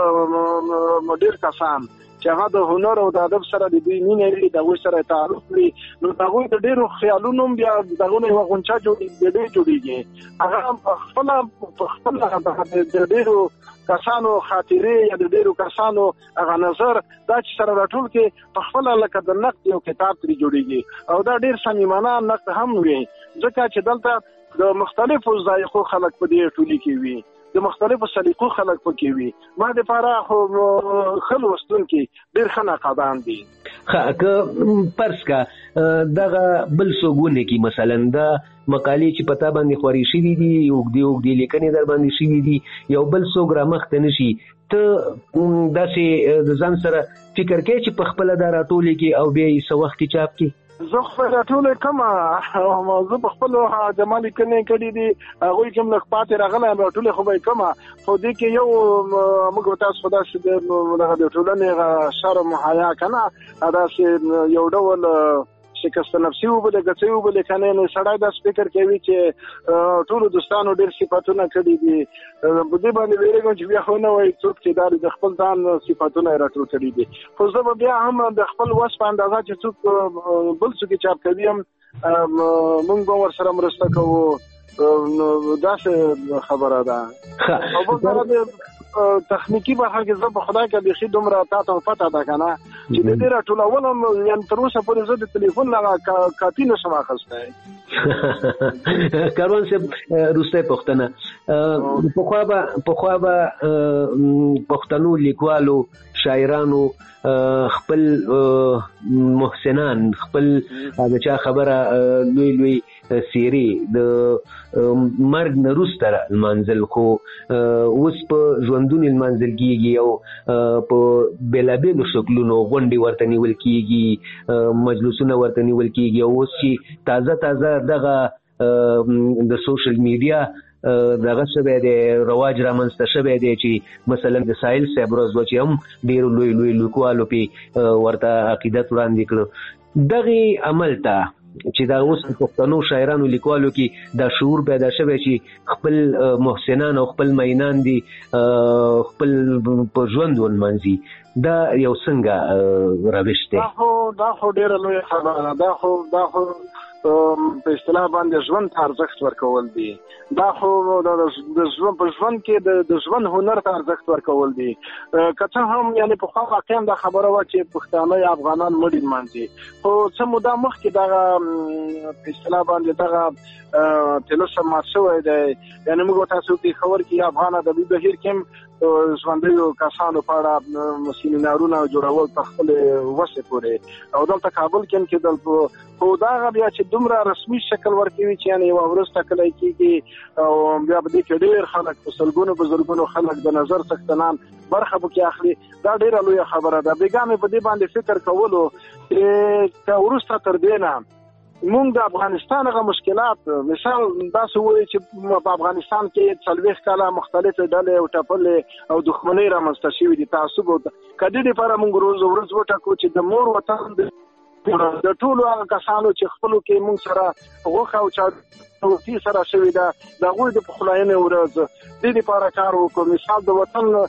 ډېر کسان چې هغه د هنر او د ادب سره د دوی مینه لري، د هغوی سره تعلق لري، نو د هغوی د ډېرو خیالونو هم بیا د هغو نه یوه غونچه جوړېږي. هغه خپله د ډېرو کسانو خاطرې یا د ډېرو کسانو هغه نظر دا چې سره راټول کې په خپله لکه د نقد یو کتاب ترې جوړېږي. او دا ډېر صمیمانه نقد هم وي، ځکه چې دلته د مختلفو ذایقو خلک په دې ټولي کې وي، د مختلفو سلیقو خلک پکې وي. ما دپاره خو ښه لوستونکي ډېر ښه نقادان دي. ښه که فرض که دغه بل څوک ونکړي، مثلا دا مقالې چې په تا باندې خورې شوي دي، اوږدې لیکنې در باندې شوي دي، یو بل څوک رامخته نه شي، ته داسې د ځان سره فکر کوې چې په خپله دا راټولې کړي او بیا یې څه وخت کې چاپ کړي؟ زه خو راټولې کومه، زه په خپلو جمع لیکنې کړي دي، هغوی کې هم لږ پاتې راغلی یم، راټولې خو به یې کومه. خو دې کې یو موږ تاسو خو داسې د ټولنې شرم حیا که نه، داسې یو ډول شکست نفسي وبلې که څه وبلې که نه، نو سړی داسې فکر کوي چې ټولو دوستانو ډېر صفتونه کړي دي. په دې باندې ویرېږم چې بیا خو نه وایي څوک چې دا د خپل ځان صفتونه یې راټول کړي دي. خو زه به بیا هم د خپل وس په اندازه چې څوک بل څوک یې چاپ کوي هم موږ به ورسره مرسته کوو. داسې خبره ده. او بل سره د تخنیکي برخه کې زه په خدای کې بیخي دومره تا ته پته ده که نه چې د دې راټولول هم یعنې تر اوسه پورې زه د تلیفون هغه کاپي نه شم اخیستی. کاروان صاحب، وروستۍ پوښتنه، پخوا به پښتنو لیکوالو شاعرانو خپل محسنان خپل د چا خبره لوی لوی سیری د مرګ نه وروسته منزل خو اوس په ژوندون منزل کیږي او په بلابلو شکلونو غونډي ورته نیول کیږي مجلسونه ورته نیول کیږي او اوس چې تازه دغه د سوشل میډیا دغه شبه د رواج رامنځته شوی دی چې مثلا د ساحل صاحب ورځ چې هم ډېر لوی لوی لیکوالو په ورته عقیدت وړاندې کړو دغه عمل ته چې دا اوس پښتنو شاعرانو لیکوالو کې دا شعور پیدا شوی چې خپل محسنان او خپل مینان دي خپل په ژوند ونمنځي دا یو څنګه روش دی دا خو ډېره لویه خبره ده دا خو په اصطلاح باندې ژوند ته ارزښت ورکول دي دا خو د ژوند په ژوند کې د ژوند هنر ته ارزښت ورکول دي که څه هم یعنی په خوا واقعا دا خبره وه چې پښتانه یا افغانان مړي لمانځي خو څه موده مخکې دغه په اصطلاح باندې دغه تلوسم مات شوی دی یعنی موږ تاسو پېښور کې افغان ادبي بهیر کې ژوندیو کسانو په اړه سیمینارونه جوړول په خپل وسه پورې او دلته کابل کې کېدل خو دا بیا چې دومره رسمي شکل ورکوي چې یعنی یوه ورځ ټاکلی کېږي او بیا په دې کې ډېر خلک په سلګونو بزرګونو خلک د نظر څښتنان برخه پکې اخلي دا ډېره لویه خبره ده بېګا مې په دې باندې فکر کولو چې که وروسته تر دې نه مونږ د افغانستان هغه مشکلات مثال داسې وایي چې په افغانستان کې 40 کاله مختلفې ډلې او ټپلې او دښمنۍ رامنځته شوي دي تعصب او که دې دپاره مونږ ورځ وټاکو چې د مور وطن د ټولو هغه کسانو چې خپلو کې مونږ سره غوښه او چاړه سره شوې ده د هغوی د پخلاینې ورځ دې دپاره کار وکړو مثال د وطن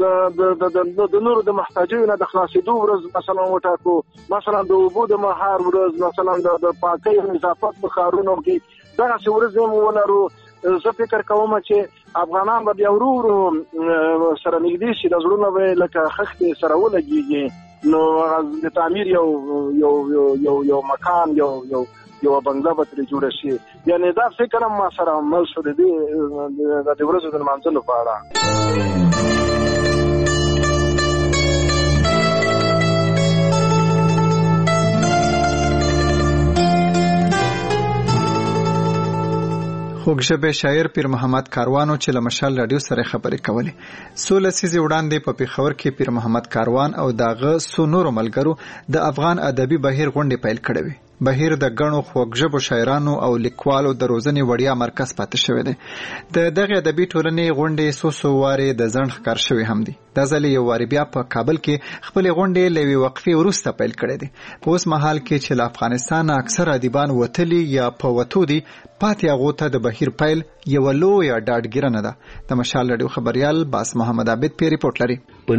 د نورو د محتاجیو نه د خلاصېدو ورځ مثلا وټاکو مثلا د اوبو د مهار ورځ مثلا د پاکۍ او نظافت په ښارونو کې دغسې ورځې هم ولرو زه فکر کوم چې افغانان به بیا ورو ورو سره نږدې شي د زړونه به لکه خښتې سره ولګېږي نو د تعمیر یو مکان یو بنگله به ترې جوړه شي یعنې دا فکر هم ما سره عمل شو د دې ورځو د لمانځلو په اړه خوږژبی شاعر پیر محمد کاروانو چې له مشال راډیو سره خبرې کولې څو لسیزې وړاندې په پېښور کې پیر محمد کاروان او دغه څو نورو ملګرو د افغان ادبي بهیر غونډې پیل کړې وې بهیر د ګڼو خوږژبو شاعرانو او لیکوالو د روزنې وړیا مرکز پاتې شوی دی د دغې ادبي ټولنې غونډې څو وارې د ځنډ ښکار شوې هم دي دا ځل یو وارې بیا په کابل کې خپلې غونډې له یوې وقفې وروسته پیل کړې دي په اوس مهال کې چې له افغانستانه اکثر ادیبان وتلي یا په وتو دي پاتې هغو ته د بهیر پیل یوه لویه ډاډګیرنه ده د مشال راډیو خبریال باس محمد عابد پې ریپورټ لري په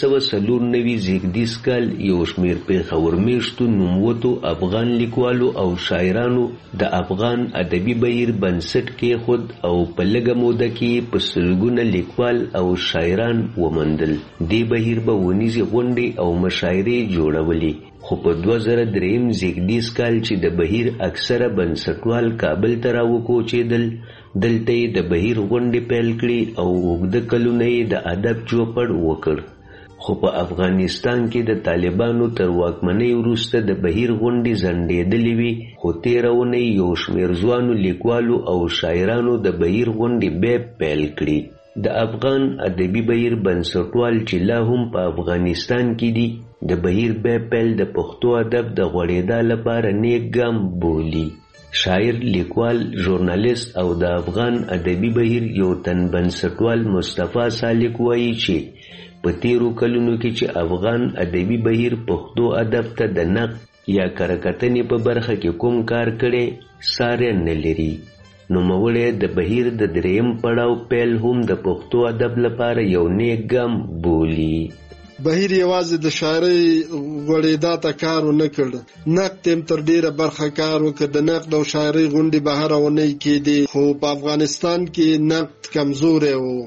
1994 زیږدیز کال یو شمېر پېښور میشتو نوموتو افغان لیکوالو او شاعرانو د افغان ادبي بهیر بنسټ کېښود او په لږه موده کې په سلګونه لیکوال او شاعران وموندل دې بهیر به ونیزې غونډې او مشاعرې جوړولې خو په 2003 زیږدیز کال چې د بهیر اکثره بنسټوال کابل ته راوکوچېدل دلته یې د بهیر غونډې پیل کړې او اوږده کلونه یې د ادب چوپړ وکړ خو په افغانستان کې د طالبانو تر واکمنۍ وروسته د بهیر غونډې ځنډېدلې وې خو تېره اونۍ یو شمېر ځوانو لیکوالو او شاعرانو د بهیر غونډې بیا پیل کړې د افغان ادبي بهیر بنسټوال چې لا هم په افغانستان کې دي د بهیر بیا پیل د پښتو ادب د غوړېدا لپاره نیک ګام بولي شاعر لیکوال ژورنالیست او د افغان ادبي بهیر یو تن بنسټوال مصطفی سالک وایي چې په تیرو کلونو کې چې افغان ادبي بهیر پښتو ادب ته د نقد یا کرکتنې په برخه کې کوم کار کړی ساری نه لري نوموړی د بهیر د دریم پړاو پیل هم د پښتو ادب لپاره یو نیک ګام بولي بهیر یوازې د شاعرۍ غوړېدا ته کار ونه کړ نقد هم تر ډېره برخه کار وکړ د نقد او شاعرۍ غونډې به هره اونۍ کېدې خو په افغانستان کې نقد کمزوری و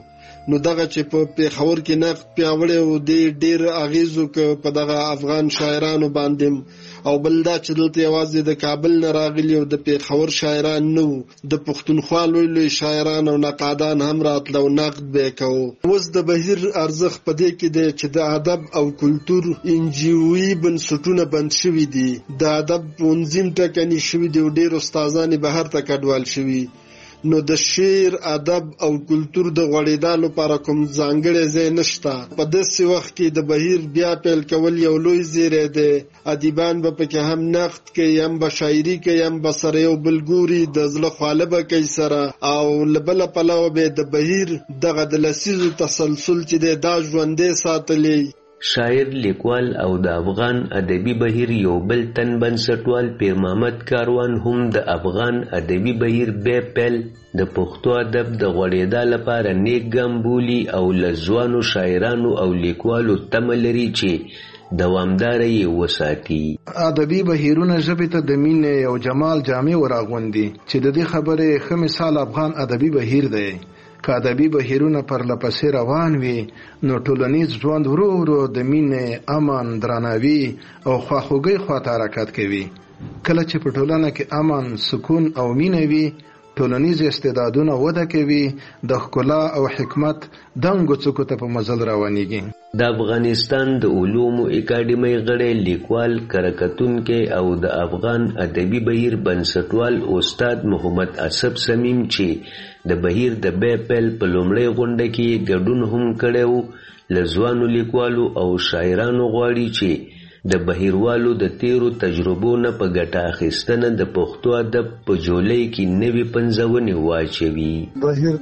نو دغه چې په پیښور کې نقد پیاوړی و دی ډېر اغیزو که په دغه افغان شاعرانو باندې او بل دا چې دلته یوازې د کابل نه راغلي او د پیښور شاعران نه وو د پښتونخوا لوی لوی شاعران او نقادان هم راتله او نقد به یې کوو. اوس د بهیر ارزښت په دې کې دی چې د ادب او کلتور انجیوي بنسټونه بند شوي دي، د ادب منظم ټکني شوي دي او ډېر استادان یې بهر ته کډوال شوي. نو د شعر ادب او کلتور د غوړېدا لپاره کوم ځانګړی ځای نشته. په داسې وخت کې د بهیر بیا پیل کول یو لوی زیری دی. ادیبان به پکې هم نقد کوي، هم به شاعري کوي، هم به سره یو بل ګوري، د زړه خواله به کوي سره. او له بله پلوه به د بهیر دغه د لسیزو تسلسل چې دی دا ژوندی ساتلی. شاعر، لیکوال او د افغان ادبي بهیر یو بل تن بنسټوال پیر محمد کاروان هم د افغان ادبي بهیر بیا پیل د پښتو ادب د غوړېدا لپاره نیک ګام بولي او له ځوانو شاعرانو او لیکوالو تمه لري چې دوامداره یې وساتي. ادبي بهیرونه ژبې ته د مینې او جمال جامې وراغوندي چې د دې خبرې ښه مثال افغان ادبي بهیر دی. که ادبي بهیرونه پرلپسې روان وي نو ټولنیز ژوند ورو ورو د مینې، امن، درناوي او خواخوږۍ خواته حرکت کوي. کله چې په ټولنه کې امن، سکون او مینه وي، ټولنیز استعدادونه وده کوي، د ښکلا او حکمت دنګو څوکو ته په مزل روانېږي. د افغانستان د علومو اکاډمۍ غړی، لیکوال، کرکټونکی او د افغان ادبي بهیر بنسټوال استاد محمد اسب سمیم چې د بهیر د بیا پیل په لومړۍ غونډه کې ګډون هم کړی و، له ځوانو لیکوالو او شاعرانو غواړي چې د بهیروالو د تیرو تجربو نه په ګټه اخیستنه د پښتو ادب په جولۍ کې نوې پنځونې واچوي. بهیر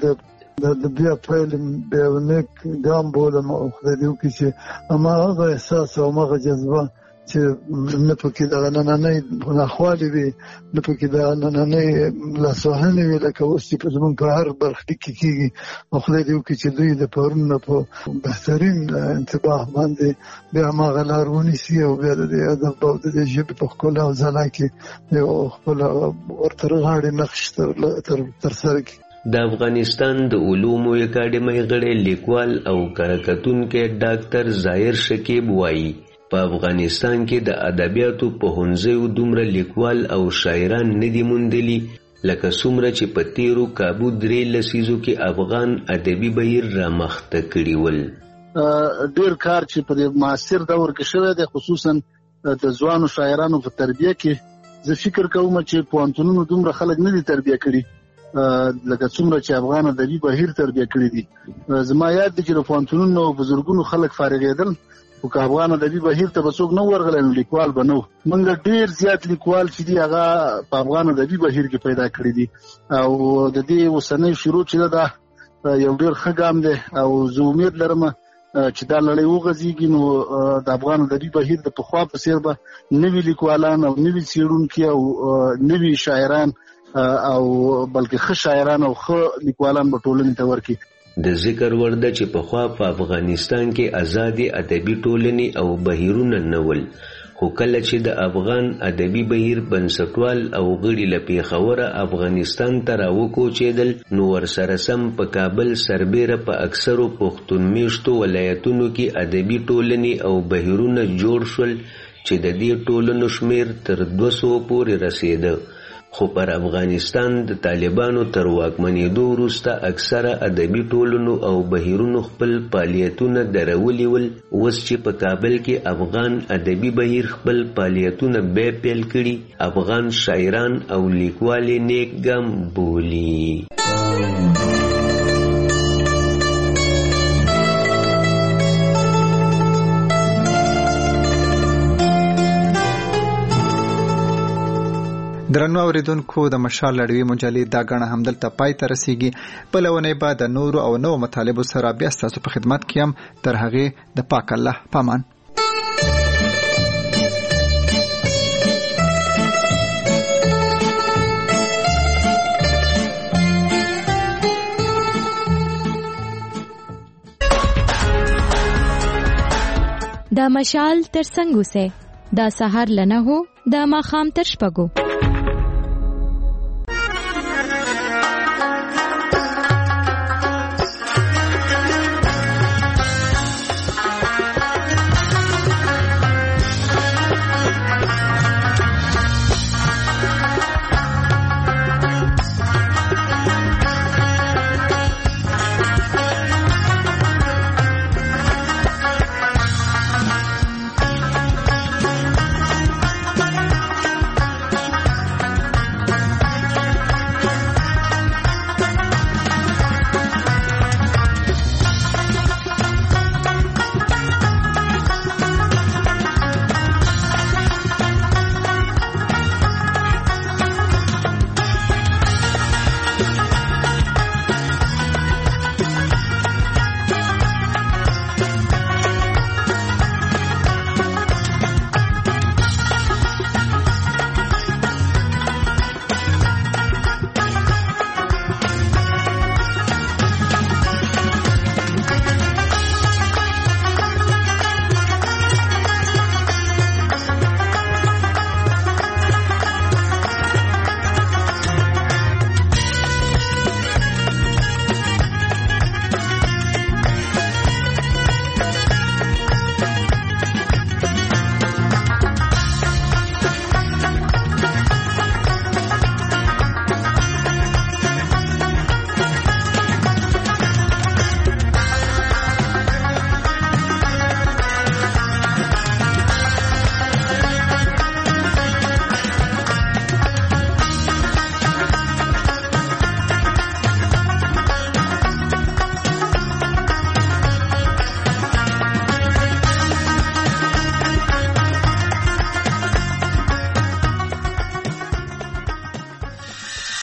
د بیا پیل بیا نیک ګام بولم او خدای دې وکړي چې هماغه احساس او هماغه جذبه چې نه پکې د نننۍ ناخوالې وي، نه پکې د نننۍ لاسوهنې وي لکه اوس چې په زموږ په هر برخلیک کې کېږي. او خدای دې وکړي چې دوی د پرون نه په بهترین انتباه باندې بیا هماغه لار ونیسي او بیا د دې ادب او د دې ژبې په ښکلا او ځلا کې یو خپله ورته رغاړې نقش ترسره کړي. د افغانستان د علومو اکاډمۍ غړی، لیکوال او کرکټونکی ډاکټر ظاهر شکیب وایي په افغانستان کې د ادبیاتو پوهنځیو دومره لیکوال او شاعران نه دي موندلي لکه څومره چې په تیرو کابو 3 لسیزو کې افغان ادبي بهیر رامخته کړي ول. ډیر کار چې په معاصر دور کې شوی دی، خصوصا د ځوانو شاعرانو په تربیه کې. زه فکر کوم چې پوهنتونونو دومره خلک نه دي تربیه کړي لکه څومره چې افغان ادبي بهیر تربیه کړي دي. زما یاد دی چې د پوهنتونونو بزرګونو خلک فارغېدل، خو که افغان ادبي بهیر ته به څوک نه ورغلی نو لیکوال به نه و. موږ ډېر زیات لیکوال چې دي هغه په افغان ادبي بهیر کې پیدا کړي دي. او د دې اوسنۍ شروع چې ده یو ډېر ښه ګام دی او زه امید لرم چې دا لړۍ وغځېږي نو د افغان ادبي بهیر د پخوا په څېر به نوي لیکوالان او نوي څېړونکي او نوي شاعران او بلکې ښه شاعران او ښه لیکوالان به ټولنې ته ورکړي. د ذکر وړ ده چې پخوا په افغانستان کې ازادي ادبي ټولنې او بهیرونه نه ول، خو کله چې د افغان ادبي بهیر بنسټوال او غړي له پیښوره افغانستان ته راوکوچېدل نو ورسره سم په کابل سربیره په اکثرو پښتون میشتو ولایتونو کې ادبي ټولنې او بهیرونه جوړ شول چې د دې ټولنو شمیر تر 200 پورې رسېده. خو پر افغانستان د طالبانو تر واکمنېدو وروسته اکثره ادبي ټولنو او بهیرونو خپل فعالیتونه درولي ول. اوس چې په کابل کې افغان ادبي بهیر خپل فعالیتونه بیا پیل کړي، افغان شاعران او لیکوال یې نیک ګام بولي. درنو اوریدونکو، د مشال لړوي مجلې دا غاڼه همدلته پای ته رسیږي. بل ونه بعد د نورو او نو مطالبو سره بیا ستاسو په خدمت کې هم. تر هغه د پاک الله پامان. دا مشال تر څنګه سه دا سحر لنه هو دا ماخام تر شپږو.